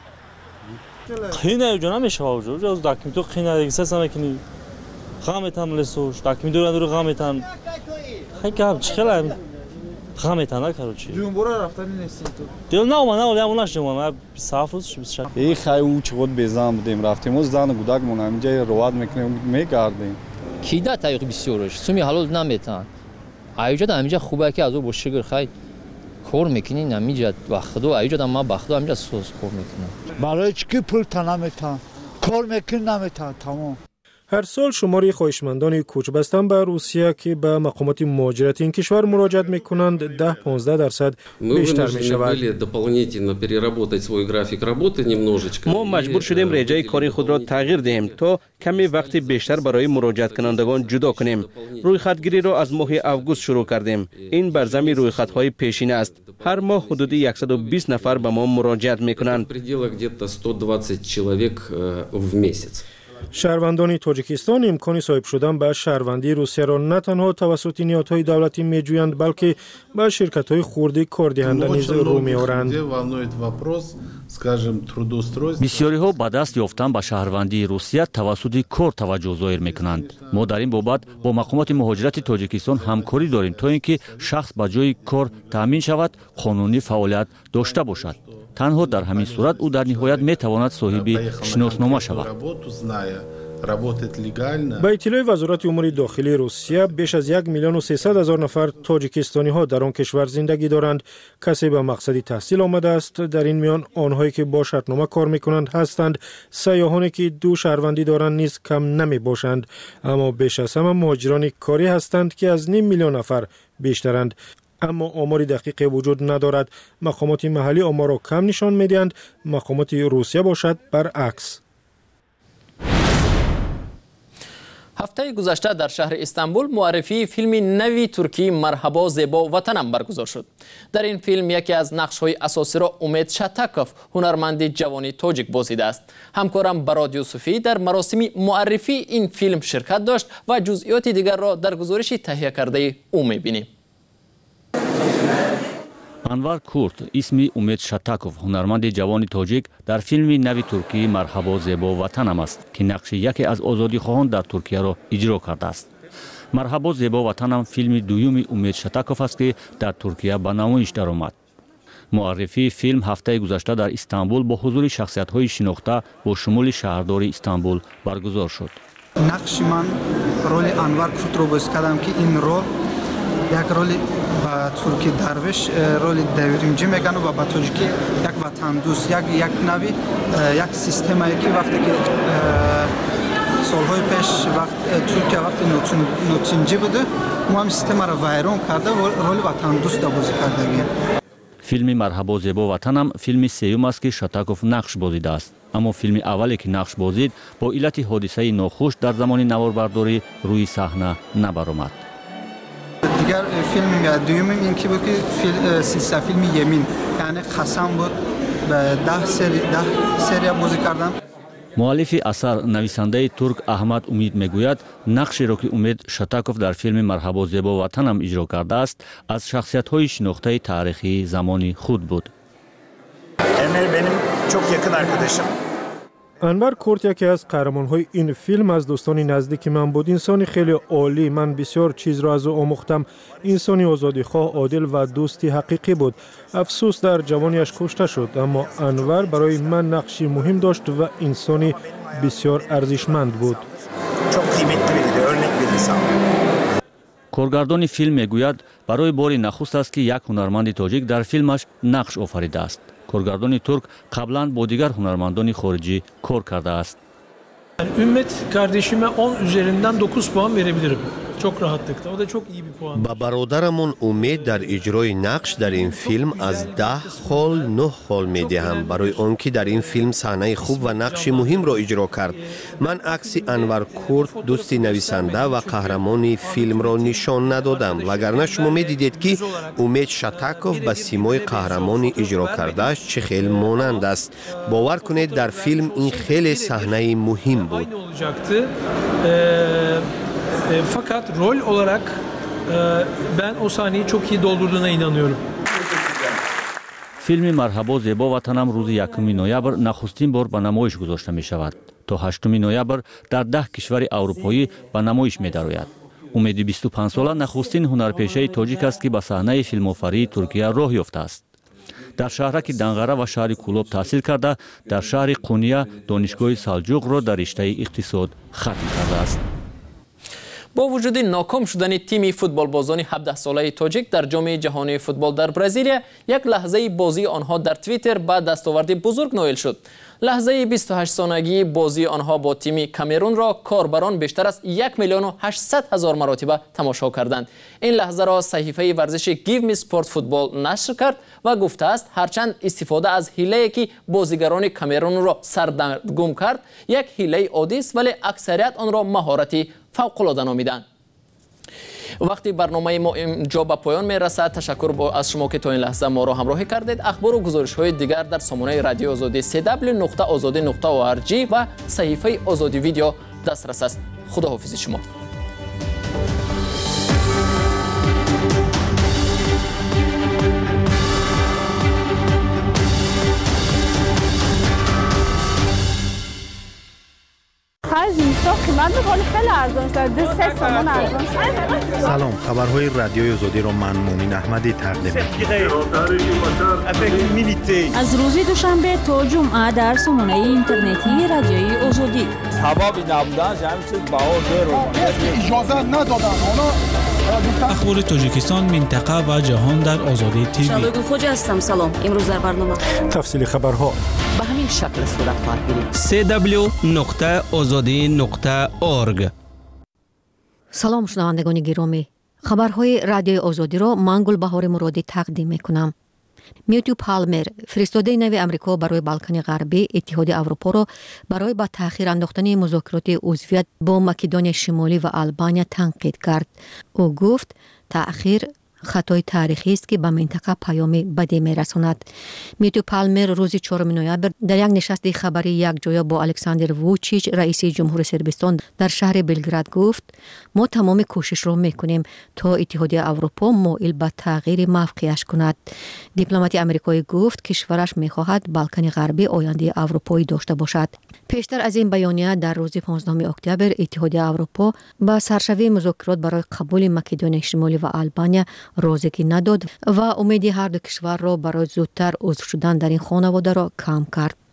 خیلی نمیجا نمیشه آجور از دکمی تو خیلی نگیسه سمکنی خامتن لسوش دکمی دور دور خامتن خیلی که هم چی خیلی خامتن نکرد چی جون برا رفتنی نیستی تو دل نه من ولی همون نشدم من صاف روز بیست شب ای خیلی او چقدر بیزام بودیم رفتیم از زن گودک مون همینجا رواد میکنیم میگردیم کیدا تایق بسیارش سومی حلال نمیتن ایجاد همینجا خوبه که از او بوشگر خیلی کار میکنی نمیجد وقت دو ایجاد ما بخدا همینجا سوز کار میکنه برای چی پول نمیتن کار میکنی نمیتن تمام. هر سال شماری خواهشمندان کوچ بستن به روسیه که به مقامات مهاجرت این کشور مراجعت میکنند ده پانزده درصد بیشتر می شود. ما مجبور شدیم رجای کاری خود را تغییر دهیم تا کمی وقت بیشتر برای مراجعت کنندگان جدا کنیم. روی خطگیری را از ماه اوگوست شروع کردیم. این برزمی روی خطهای پیشینه است. هر ماه حدود صد و بیست نفر به ما مراجعت میکنند. شهروندان تاجیکستان امکان صاحب شدن به شهروندی روسیه را نه تنها توسط نهادهای دولتی میجویند بلکه به شرکت‌های خردی کاردهنده نیز رو می‌آورند. بسیاری ها به دست یافتن به شهروندی روسیه توسط کار توجه ظاهر میکنند. ما در این بابت با مقامات مهاجرت تاجیکستان همکاری داریم تا اینکه شخص به جای کار تامین شود قانونی فعالیت داشته باشد. تنها در همین صورت او در نهایت میتواند صاحب شناسنامه شود. به اطلاع وزارت امور داخلی روسیه بیش از یک میلیون و سیصد هزار نفر تاجیکستانی ها در آن کشور زندگی دارند. کسی به مقصدی تحصیل آمده است. در این میان آنهایی که با شرطنامه کار میکنند هستند. سیاحانی که دو شهروندی دارند نیز کم نمی باشند. اما بیش از همه مهاجران کاری هستند که از نیم میلیون نفر بیشترند. اما آمار دقیق وجود ندارد. مقامات محلی آمار را کم نشان میدهند. مقامات روسیه باشد برعکس. هفته گذشته در شهر استانبول معرفی فیلم نوی ترکی مرحبا زیبا وطنم برگزار شد. در این فیلم یکی از نقش‌های اساسی را امید شتاکوف هنرمند جوانی تاجیک بازیده است. همکارم براد یوسفی در مراسم معرفی این فیلم شرکت داشت و جزئیات دیگر را در گزارش تهیه کرده او می‌بینیم. انور کورد اسمی امید شتاکوف هنرمند جوان تاجیک در فیلم نوی ترکی مرحبا زیبا وطنم است که نقش یکی از آزادی خواهان در ترکیه را اجرا کرده است. مرحبا زیبا وطنم فیلم دوم امید شتاکوف است که در ترکیه به نمایش درآمد. معرفی فیلم هفته گذشته در استانبول با حضور شخصیت‌های شناخته با شمول شهردار استانبول برگزار شد. نقش من رول انور کورد را بازی کردم که این رول یک رولی با ترکی درویش رولی دویرمجی میکنه و با تاجیکی یک وطن دوست یک یک نوی یک سیستمی که وقتی که سالهای پیش وقت ترکیه وقتی نوتینجی بوده ما هم سیستم را ویران کرده و رولی وطن دوست بازی کرده. فیلم مرحبا زیبا وطنم فیلم سیوم است که شاتاکوف نقش بازیده است. اما فیلم اولی که نقش بازید با علت حادثه ناخوش در زمان نواربرداری روی صحنه نبرآمد. دیگر فیلم دوم این که بود که فیلم سلسله فیلم یمین یعنی قسم بود به ده سری ده سری بازی کردم. مؤلف اثر نویسنده ترک احمد امید میگوید نقشی را که امید شاتاکوف در فیلم مرحبا زیبا وطنم اجرا کرده است از شخصیت‌های شناخته تاریخی زمانی خود بود. Emel benim çok yakın arkadaşım. انور کورت یکی از قهرمان‌های این فیلم از دوستان نزدیک من بود. انسانی خیلی عالی، من بسیار چیز را از او آموختم. انسانی آزادیخواه، عادل و دوستی حقیقی بود. افسوس در جوانیش کشته شد، اما انور برای من نقشی مهم داشت و انسانی بسیار ارزشمند بود. Çok kıymetli biriydi, örnek bir insan. کارگردان فیلم میگوید برای بار نخست است که یک هنرمند تاجیک در فیلمش نقش آفریده است. کارگردان ترک قبلا با دیگر هنرمندان خارجی کار کرده است. Ümmet kardeşime on üzerinden dokuz puan verebilirim. Çok rahatlıkla. O da çok iyi bir puan. با برادرمون امید در اجرای نقش در این فیلم از ده خال نه خال می دهم برای آنکه در این فیلم صحنه خوب و نقش مهم را اجرا کرد. من عکس انور کورت دوست نویسنده و قهرمان فیلم را نشان ندادم وگرنه شما می دیدید که امید شاتاکوف با سیمای قهرمان اجرا کرده چه خیلی مانند است. باور کنید در فیلم این خیلی صحنه مهم بود. E, fakat rol olarak e, ben o sahneyi çok iyi doldurduğuna inanıyorum. فیلم مرحبا زیبا وطنم روز یکم نوامبر نخستین بار به نمایش گذاشته می شود. تا هشتم نوامبر در ده کشور اروپایی به نمایش می درآید. امید بیست و پنج ساله نخستین هنرپیشه تاجیک است که به صحنه فیلم‌آفرینی ترکیه راه یافته است. در شهرک دنغره و شهر کولوب تحصیل کرده در شهر قونیه دانشگاه سلجوق را در رشته اقتصاد ختم کرده است. با وجود ناکام شدن تیم فوتبال بازان هفده ساله تاجیک در جام جهانی فوتبال در برزیل، یک لحظه بازی آنها در توییتر با دستاورد بزرگ نایل شد. لحظه بیست و هشت سالگی بازی آنها با تیم کامرون را کاربران بیشتر از یک میلیون و هشتصد هزار مرتبه تماشا کردند. این لحظه را صحیفه ورزش گیو می اسپورت فوتبال نشر کرد و گفته است هرچند استفاده از حیله‌ای که بازیگران کامرون را سردرگم کرد یک حیله عادی است، ولی اکثریت آن را مهارتی فوق‌العاده نامیدند. وقتی برنامه ما اینجا به پایان می رسد، تشکر با از شما که تا این لحظه ما را همراهی کردید. اخبار و گزارش های دیگر در سامانه رادیو آزادی سی دبلیو نقطه آزادی نقطه او آر جی و صحیفه آزادی ویدیو دسترس است. خداحافظ شما. سلام، خبرهای رادیوی آزادی را من مومن احمدی تقدیم می‌کنم. از روز دوشنبه تا جمعه در سامانه اینترنتی رادیوی آزادی. سبب نبودن همین چیز باور رو اجازه ندادن. اخبار تاجیکستان، منطقه و جهان در آزادی تیوی. شادو خوج هستم. سلام. امروز در برنامه تفصیل خبرها به همین شکل صورت خواهد گرفت. سی دبلیو نقطه آزادی نقطه اورگ. سلام شنوندگان گرامی، خبرهای رادیوی آزادی را من گلبهار مرادی تقدیم میکنم. میتیو پالمر، فرستاده نوی امریکا برای بالکان غربی، اتحاد اروپا را برای با تأخیر انداختن مذاکرات عضویت با مکدونیا شمالی و آلبانیا تنقید کرد. او گفت تأخیر خطای تاریخی است که به منطقه پیامی بدی میرساند. میتیو پالمر روز چهارم نوامبر در یک نشست خبری یک جایی با الکساندر ووچیچ، رئیس جمهور صربستان، در شهر بلگراد گفت ما تمام کوشش را میکنیم تا اتحاد اروپا مایل به تغییر موقعش کند. دیپلمات آمریکایی گفت کشورش میخواهد بالکان غربی آینده اروپایی داشته باشد. پیشتر از این بیانیه در روز پانزدهم اکتبر اتحاد اروپا با سرشوی مذاکرات برای قبول مکدونیا شمالی و آلبانیا روزکی نداد و امیدی هر دو کشور را برای زودتر عضو شدن در این خانواده را کم کرد.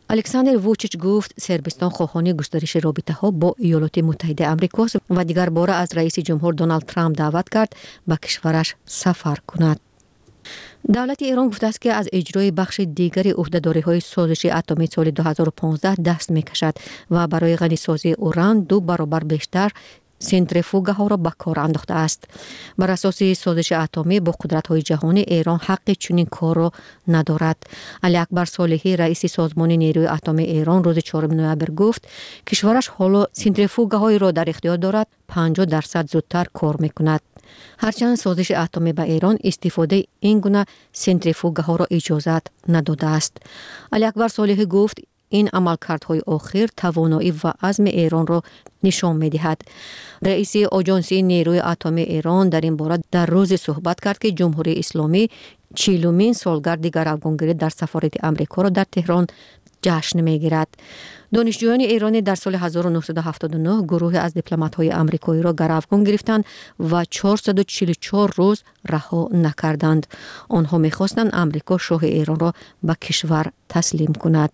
الکساندر ووچیچ گفت سربستان خواهان گسترش رابطه‌ها با ایالات متحده آمریکا است و دیگر بار از رئیس جمهور دونالد ترامپ دعوت کرد به کشورش سفر کند. دولت ایران گفته است که از اجرای بخش دیگری عهده‌داری‌های سازش اتمی سال دو هزار و پانزده دست می‌کشد و برای غنی‌سازی اوران دو برابر بیشتر سنتریفوگاها را به کار انداخته است. بر اساس سازش اتمی با قدرت‌های جهانی ایران حق چنین کار را ندارد. علی اکبر صالحی رئیس سازمان نیروی اتمی ایران روز چهارم نوامبر گفت کشورش حالا سنتریفوگاهایی را در اختیار دارد پنجاه درصد زودتر کار می‌کند. هرچند سازش اتمی به ایران استفاده این گونه سنتریفوگاها را اجازت نداده است. علی اکبر صالحی گفت این عملکردهای آخر توانایی و عزم ایران را نشان می‌دهد. رئیس آژانسی نیروی اتمی ایران در این باره در روز صحبت کرد که جمهوری اسلامی چهلمین سالگرد گروگانگیری در سفارت آمریکا را در تهران جشن می‌گیرد. دانشجویان ایرانی در سال هزار و نهصد و هفتاد و نه گروه از دیپلمات‌های آمریکایی را گروگان گرفتند و چهارصد و چهل و چهار روز رها نکردند. آنها می‌خواستند آمریکا شاه ایران را به کشور تسلیم کند.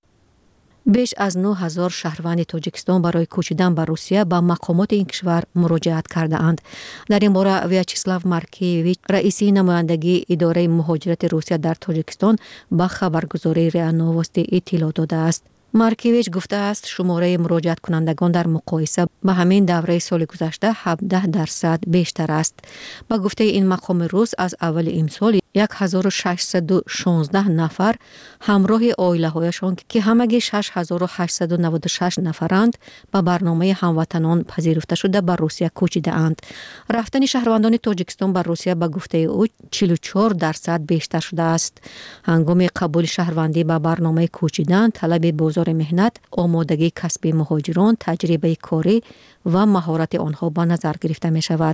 بیش از نه هزار شهروند تاجیکستان برای کوچیدن به روسیه به مقامات این کشور مراجعت کرده اند. در این باره ویاچسلاو مارکیویچ رئیس نمایندگی اداره مهاجرت روسیه در تاجیکستان به خبرگزاری ریا نووستی اطلاع داده است. مارکیویچ گفته است شماره مراجعت کنندگان در مقایسه به همین دوره سال گذشته هفده درصد بیشتر است. با گفته این مقام روس از اول امسال هزار و ششصد و شانزده نفر همراه عائله هایشان که همگی شش هزار و هشتصد و نود و شش نفرند به برنامه هموطنان پذیرفته شده به روسیه کوچیده اند. رفتن شهروندان تاجیکستان به روسیه به گفته او چهل و چهار درصد بیشتر شده است. هنگام قبول شهروندی به برنامه کوچیدن طلب بازار مهنت، آمادگی کسبی مهاجران، تجربه کاری و مهارت آنها به نظر گرفته می شود.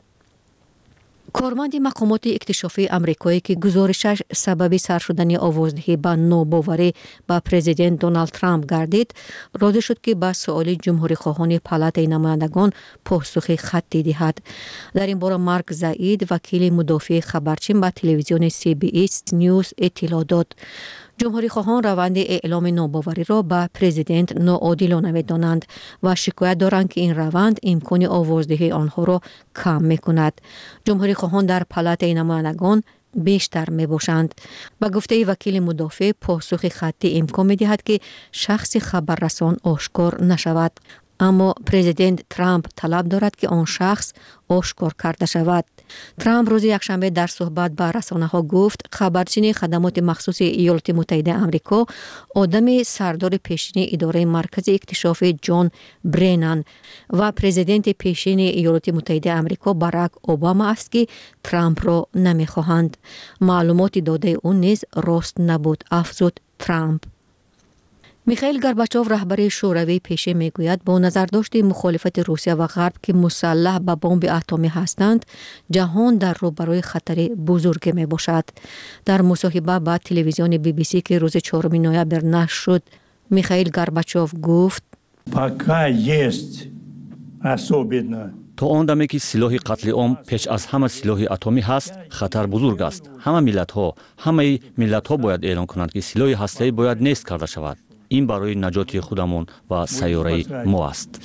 کارمند مقامات اکتشافی آمریکایی که گزارشش سبب سر شدن آوازدهی به ناباوری به پرزیدنت دونالد ترامپ گردید، راضی شد که به سؤال جمهوری خواهان پالات نمایندگان پاسخ خطی دهد. در این باره مارک زاید وکیل مدافع خبرچین به تلویزیون سی بی اس نیوز اطلاع داد. جمهوری خواهان روند اعلام ناباوری را به پرزیدنت ناعادلانه می‌دانند و شکایت دارند که این روند امکان آوازدهی آنها را کم می‌کند. جمهوری خواهان در پالات نمایندگان بیشتر می باشند. با گفته وکیل مدافع پاسخ خطی امکان می دهد که شخص خبررسان آشکار نشود. اما پرزیدنت ترامپ طلب دارد که آن شخص آشکار کرده شود. ترامپ روز یکشنبه در صحبت با رسانه ها گفت خبرچین خدمات مخصوص ایالات متحده آمریکا آدم سردار پیشین اداره مرکز اکتشاف جان برینن و پرزیدنت پیشین ایالات متحده آمریکا باراک اوباما است که ترامپ را نمیخواهند. معلومات داده او نیز راست نبود، افزود ترامپ. میخائیل گورباچوف رهبر شوروی پیشه میگوید با نظرداشت مخالفت روسیه و غرب که مسلح به بمب اتمی هستند، جهان در روبروی خطر بزرگ می باشد. در مصاحبه با تلویزیون بی بی سی که روز چهارم نوامبر نشر شد، میخائیل گورباچوف گفت: пока есть особенно تا آن دمی که سلاح قتل عام پیش از همه سلاح اتمی هست، خطر بزرگ است. همه ملت ها، همه ملت ها باید اعلان کنند که سلاح هسته‌ای باید نیست کرده شود. این برای نجات خودمان و سیاره ما است.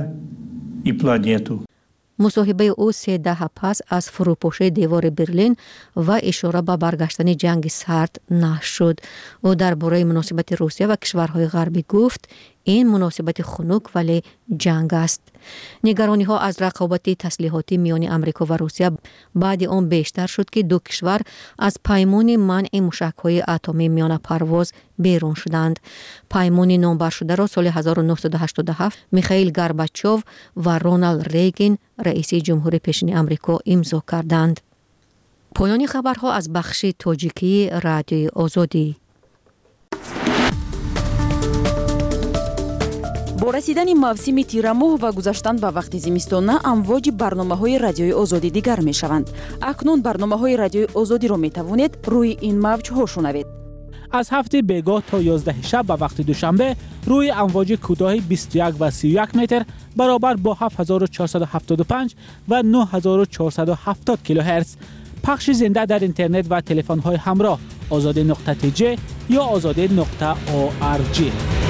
مصاحبه او سه دهه پس از فروپاشی دیوار برلین و اشاره به برگشتن جنگ سرد نشر شد. او درباره مناسبت روسیه و کشورهای غربی گفت این مناسبت خنک ولی جنگ است. نگرانی ها از رقابت تسلیحاتی میان آمریکا و روسیه بعد آن بیشتر شد که دو کشور از پیمان منع موشک‌های اتمی میان پرواز بیرون شدند. پیمان نامبر شده را سال هزار و نهصد و هشتاد و هفت میخائیل گورباچوف و رونالد ریگن رئیس جمهور پیشین آمریکا امضا کردند. پایان خبرها از بخش تاجیکی رادیوی آزادی. با رسیدن موسم تیر ماه و گذشتن به وقت زمستانه امواج برنامه‌های رادیوی آزادی دیگر می‌شوند. اکنون برنامه‌های رادیوی آزادی را می‌توانید روی این موج‌ها شنوید. از هفته بیگاه تا یازده شب به وقت دوشنبه روی امواج کوتاه بیست و یک و سی و یک متر برابر با هفت هزار و چهارصد و هفتاد و پنج و نه هزار و چهارصد و هفتاد کیلوهرتز پخش زنده در اینترنت و تلفن‌های همراه آزادی نقطه تی جی یا آزادی نقطه او آر جی.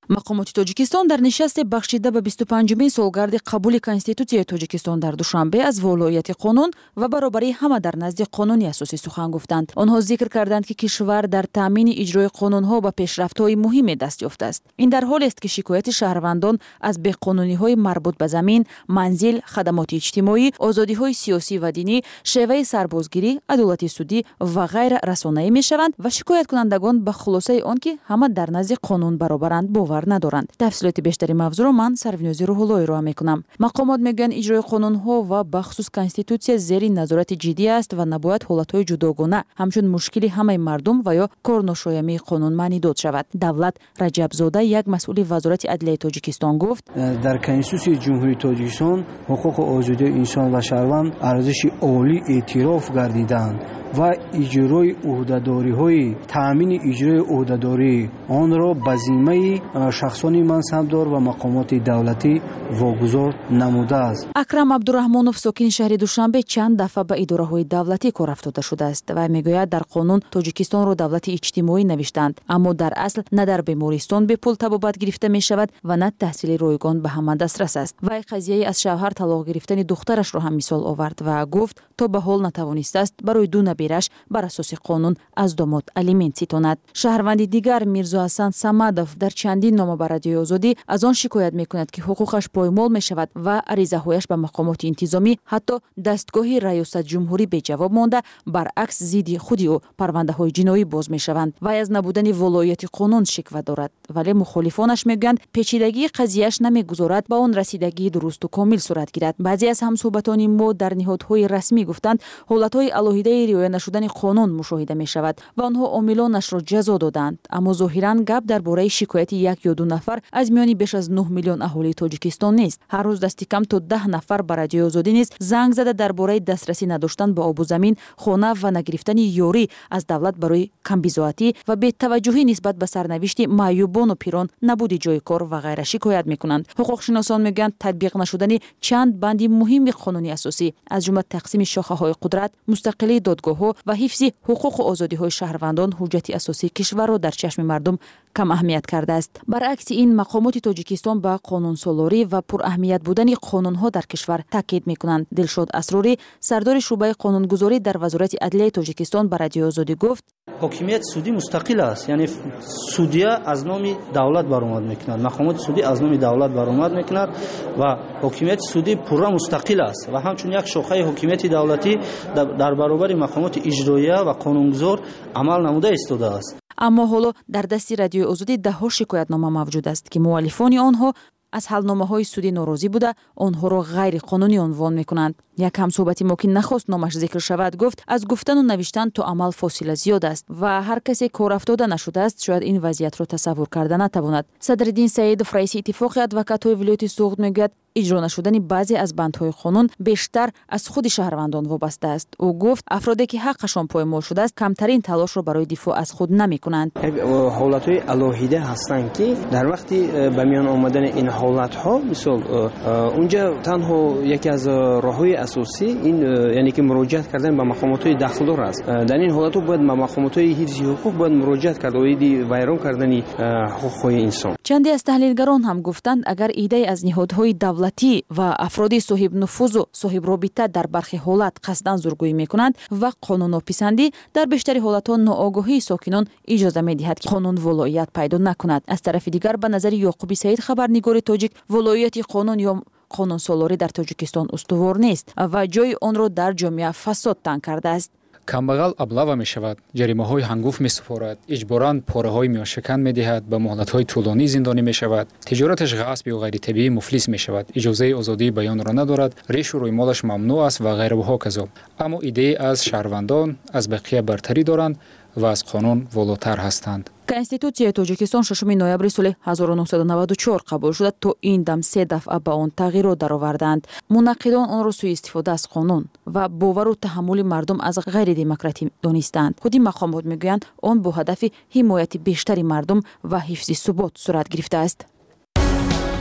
мақомоти тоҷикистон дар нишасте бахшида ба бисту панҷумин солгарди қабули конститутсияи тоҷикистон дар душанбе аз волоияти қонун ва баробарии ҳама дар назди қонуни асосӣ сухан гуфтанд. онҳо зикр карданд ки кишвар дар таъмини иҷрои қонунҳо ба пешрафтҳои муҳиме даст ёфтааст. ин дар ҳоле аст ки шикояти шаҳрвандон аз беқонуниҳои марбут ба замин, манзил, хадамоти иҷтимоӣ, озодиҳои сиёсӣ ва динӣ, шеваи сарбозгирӣ, адолати судӣ ва ғайра расонаӣ мешаванд ва шикояткунандагон ба хулосаи он ки ҳама дар назди қонун баробаранд бовар надоранд. тафсилоти бештари мавзӯъро ман Сарвинёзи Рӯҳуллои ироа мекунам. мақомот мегӯянд иҷрои қонунҳо ва бахусус конститутсия зери назорати ҷиддӣ аст ва набояд ҳолатҳои ҷудогона ҳамчун мушкили ҳамаи мардум ва ё корношоямии қонун маънӣ дод шавад. Давлат Раҷабзода, як масъули вазорати адлияи Тоҷикистон гуфт: дар конститутсияи ҷумҳурии Тоҷикистон ҳуқуқи озодии инсон ва шаҳрванд арзиши олӣ эътироф гардиданд ва иҷрои уҳдадориҳои таъмини иҷрои уҳдадорӣ онро ба зиммаи шахсони мансабдор ва мақомоти давлатӣ вогузор намудааст. Акрам Абдураҳмонов, сокини шаҳри Душанбе, чанд дафъа ба идораҳои давлатӣ корафтода шудааст. Вай мегӯяд, дар қонун Тоҷикистонро давлати иҷтимоӣ навиштанд, аммо дар асл на дар бемористон бепул табобат гирифта мешавад ва на таҳсили ройгон ба ҳама дастрас аст. Вай қазияи аз шавҳар талоқ гирифтани духтарашро ҳам мисол овард ва гуфт, то ба ҳол натавонистааст барои ду набираш бар асоси қонун аз домод алимент ситонад. шаҳрванди дигар Мирзо Ҳасан Самадов дар чандин нома ба Радиои Озодӣ аз он шикоят мекунад, ки ҳуқуқаш поймол мешавад ва аризаҳояш ба мақомоти интизомӣ, ҳатто дастгоҳи раёсатҷумҳурӣ беҷавоб монда, баръакс зидди худи ӯ парвандаҳои ҷиноӣ боз мешаванд. Вай аз набудани волоияти қонун шиква дорад, вале мухолифонаш мегӯянд, печидагии қазияш намегузорад ба он расидагии дурусту комил сурат гирад. баъзе аз ҳамсуҳбатони мо дар ниҳодҳои расмӣ гуфтанд, ҳолатҳои алоҳидаи риоя нашудани қонун мушоҳида мешавад ва онҳо омилонашро ҷазо доданд. Аммо зоҳиран гап дар бораи шикояти як ё ду нафар аз миёни беш аз нӯҳ миллион аҳолии Тоҷикистон нест. ҳар рӯз дасти кам то даҳ нафар ба Радиои Озодӣ низ занг зада дар бораи дастрасӣ надоштан ба обу замин, хона ва нагирифтани ёрӣ аз давлат барои камбизоатӣ ва бетаваҷҷуҳӣ нисбат ба сарнавишти маъюбону пирон, набуди ҷойи кор ва ғайра шикоят мекунанд. ҳуқуқшиносон мегӯянд, татбиқ нашудани чанд банди муҳими қонуни асосӣ, аз ҷумла тақсими шохаҳои қудрат, мустақилии додгоҳҳо ва ҳифзи ҳуқуқу озодиҳои шаҳрвандон ҳуҷҷати асосии кишварро дар чашми мардум кам аҳамият кардааст. баръакси ин, мақомоти Тоҷикистон ба қонунсолорӣ ва пураҳамият будани қонунҳо дар кишвар таъкид мекунанд. Дилшод Асрорӣ, сардори шуъбаи қонунгузорӣ дар Вазорати адлияи Тоҷикистон ба Радиои Озодӣ гуфт: ҳокимияти судӣ мустақил аст, яъне судия аз номи давлат баромад мекунад, мақомоти судӣ аз номи давлат баромад мекунад ва ҳокимияти судӣ пурра мустақил аст ва ҳамчун як шохаи ҳокимияти давлатӣ дар баробари мақомоти иҷроия ва қонунгузор амал намуда истодааст. аммо ҳоло дар дасти Радиои Озодӣ даҳҳо шикоятнома мавҷуд аст, ки муаллифони онҳо аз ҳалномаҳои судӣ норозӣ буда онҳоро ғайриқонунӣ унвон мекунанд. як ҳамсуҳбати мо, ки нахост номаш зикр шавад, гуфт, аз гуфтану навиштан то амал фосила зиёд аст ва ҳар касе корафтода нашудааст шояд ин вазъиятро тасаввур карда натавонад. Садриддин Саидов, раиси иттифоқи адвокатҳои вилояти Суғд, мегӯяд, иҷро нашудани баъзе аз бандҳои қонун бештар аз худи шаҳрвандон вобаста аст. ӯ гуфт, афроде ки ҳаққашон поймол шудааст, камтарин талошро барои дифоъ аз худ намекунанд. ҳолатҳои алоҳида ҳастанд, ки дар вақти ба миён омадани ин ҳолатҳо, мисол унҷа танҳо яке аз роҳҳои асосӣ ин яъне ки муроҷиат кардан ба мақомотҳои дахлдор аст. дар ин ҳолатҳо бояд ба мақомотҳои ҳифзи ҳуқуқ бояд муроҷиат кард, оиди вайрон кардани ҳуқуқҳои инсон. чанде аз таҳлилгарон ҳам гуфтанд, агар идеи аз ниҳодҳои давлатӣ ва афроди соҳибнуфузу соҳибробита дар бархи ҳолат қасдан зургӯӣ мекунанд ва қонунописандӣ, дар бештари ҳолатҳо ноогоҳии сокинон иҷоза медиҳад, ки қонун волоият пайдо накунад. аз тарафи дигар, ба назари Ёқуби Саид, хабарнигори тоҷик, волоияти қонун ё қонунсолорӣ дар Тоҷикистон устувор нест ва ҷои онро дар ҷомеа фасод танг кардааст. камбағал аблава мешавад, ҷаримаҳои ҳангуф месупорад, иҷборан пораҳои миёшакан медиҳад, ба муҳлатҳои тӯлонӣ зиндонӣ мешавад, тиҷораташ ғасби ва ғайритабиӣ муфлис мешавад, иҷозаи озодии баёнро надорад, решу рӯймолаш мамнӯъ аст ва ғайра ва ҳоказо. аммо идеи аз шаҳрвандон аз бақия бартарӣ доранд ва аз қонун волотар ҳастанд. Конститутсияи Тоҷикистон шашуми ноябри соли ҳазору нуҳсаду наваду чор қабул шуда, то ин дам се дафъа ба он тағйирот дароварданд. Мунаққидон онро суистифода аз қонун ва бовару таҳаммули мардум аз ғайридемократӣ донистанд. худи мақомот мегӯянд, он бо ҳадафи ҳимояти бештари мардум ва ҳифзи субот сурат гирифтааст.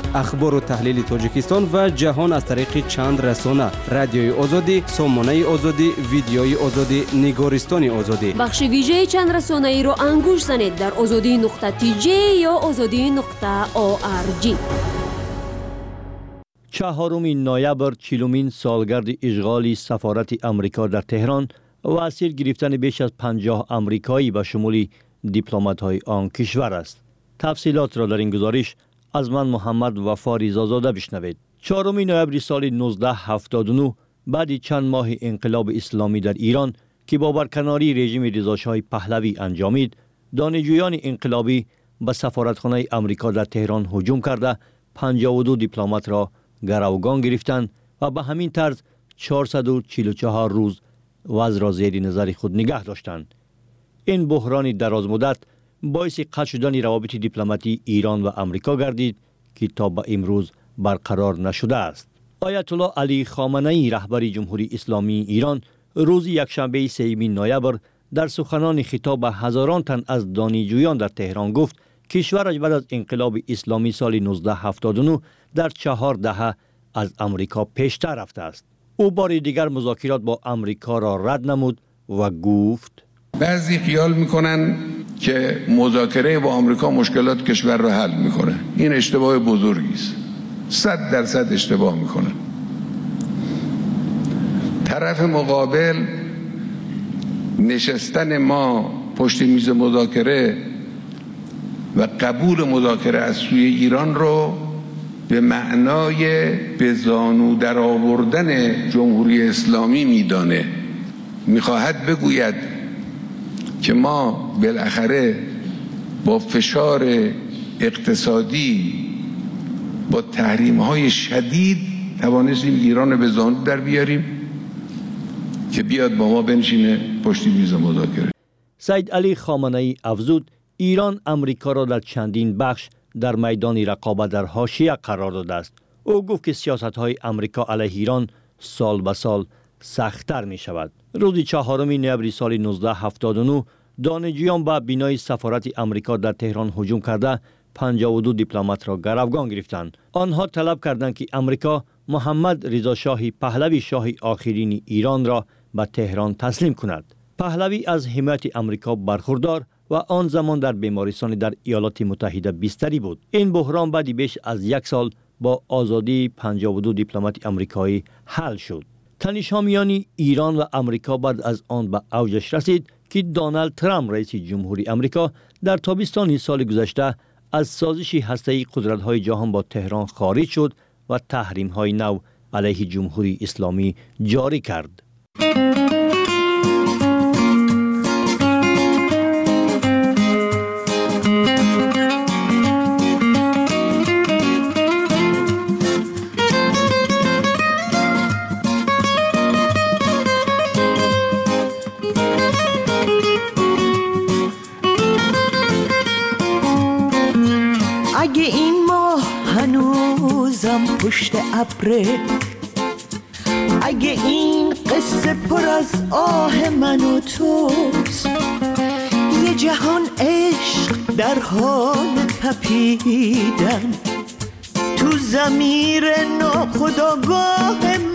اخبار و تحلیل تاجیکستان و جهان از طریق چند رسانه: رادیوی آزادی، سامانه آزادی، ویدیوی آزادی، نگارستان آزادی. بخش ویژه چند رسانه ای رو انگوش زنید در آزادی نقطه تی جی یا آزادی نقطه او آر جی. چهارم نوامبر چهلمین سالگرد اشغال سفارت امریکا در تهران و اسیر گرفتن بیش از پنجاه امریکایی به شمول دیپلمات‌های آن کشور است. تفصیلات را در این گزارش از من محمد وفا رضازاده بشنوید. چهارم نوامبر سال نوزده هفتاد و نه بعد چند ماه انقلاب اسلامی در ایران که با برکناری رژیم رضاشاه پهلوی انجامید، دانشجویان انقلابی به سفارتخانه امریکا در تهران هجوم کرده پنجاه و دو دیپلمات را گروگان گرفتند و به همین طرز چهارصد و چهل و چهار روز وضع را زیر نظر خود نگه داشتند. این بحران دراز مدت باعث قطع شدن روابط دیپلماتی ایران و امریکا گردید که تا به امروز برقرار نشده است. آیت الله علی خامنه ای رهبر جمهوری اسلامی ایران روز یکشنبه سوم نوامبر در سخنان خطاب به هزاران تن از دانشجویان در تهران گفت کشورش بعد از انقلاب اسلامی سال نوزده هفتاد و نه در چهار دهه از امریکا پیشتر رفته است. او بار دیگر مذاکرات با امریکا را رد نمود و گفت بعضی خیال میکنن که مذاکره با آمریکا مشکلات کشور را حل میکنه. این اشتباه بزرگی است. صد درصد اشتباه میکنن. طرف مقابل نشستن ما پشت میز مذاکره و قبول مذاکره از سوی ایران رو به معنای به زانو در آوردن جمهوری اسلامی میدانه. میخواهد بگوید که ما بالاخره با فشار اقتصادی با تحریم‌های شدید توانستیم ایران رو به زانو در بیاریم که بیاد با ما بنشینه پشت میز مذاکره. سید علی خامنه ای افزود ایران امریکا را در چندین بخش در میدان رقابت در حاشیه قرار داده است. او گفت که سیاست‌های امریکا علیه ایران سال به سال سخت‌تر می شود. روز چهارم نوامبر سال نوزده هفتاد و نه دانشجویان به بینای سفارت امریکا در تهران هجوم کرده پنجاه و دو دیپلمات را گروگان گرفتند. آنها طلب کردند که امریکا محمد رضا شاه پهلوی شاه آخرین ایران را به تهران تسلیم کند. پهلوی از حمایت امریکا برخوردار و آن زمان در بیمارستان در ایالات متحده بستری بود. این بحران بعد بیش از یک سال با آزادی پنجاه و دو دیپلمات امریکایی حل شد. تنش‌ها میان ایران و امریکا بعد از آن به اوجش رسید که دونالد ترامپ رئیس جمهوری امریکا در تابستان سال گذشته از سازش هسته‌ای قدرت‌های جهان با تهران خارج شد و تحریم‌های نو علیه جمهوری اسلامی جاری کرد. اگه این ماه هنوزم پشت ابره، اگه این قصه پر از آه من و توست، یه جهان عشق در حال تپیدن تو ضمیر ناخودآگاه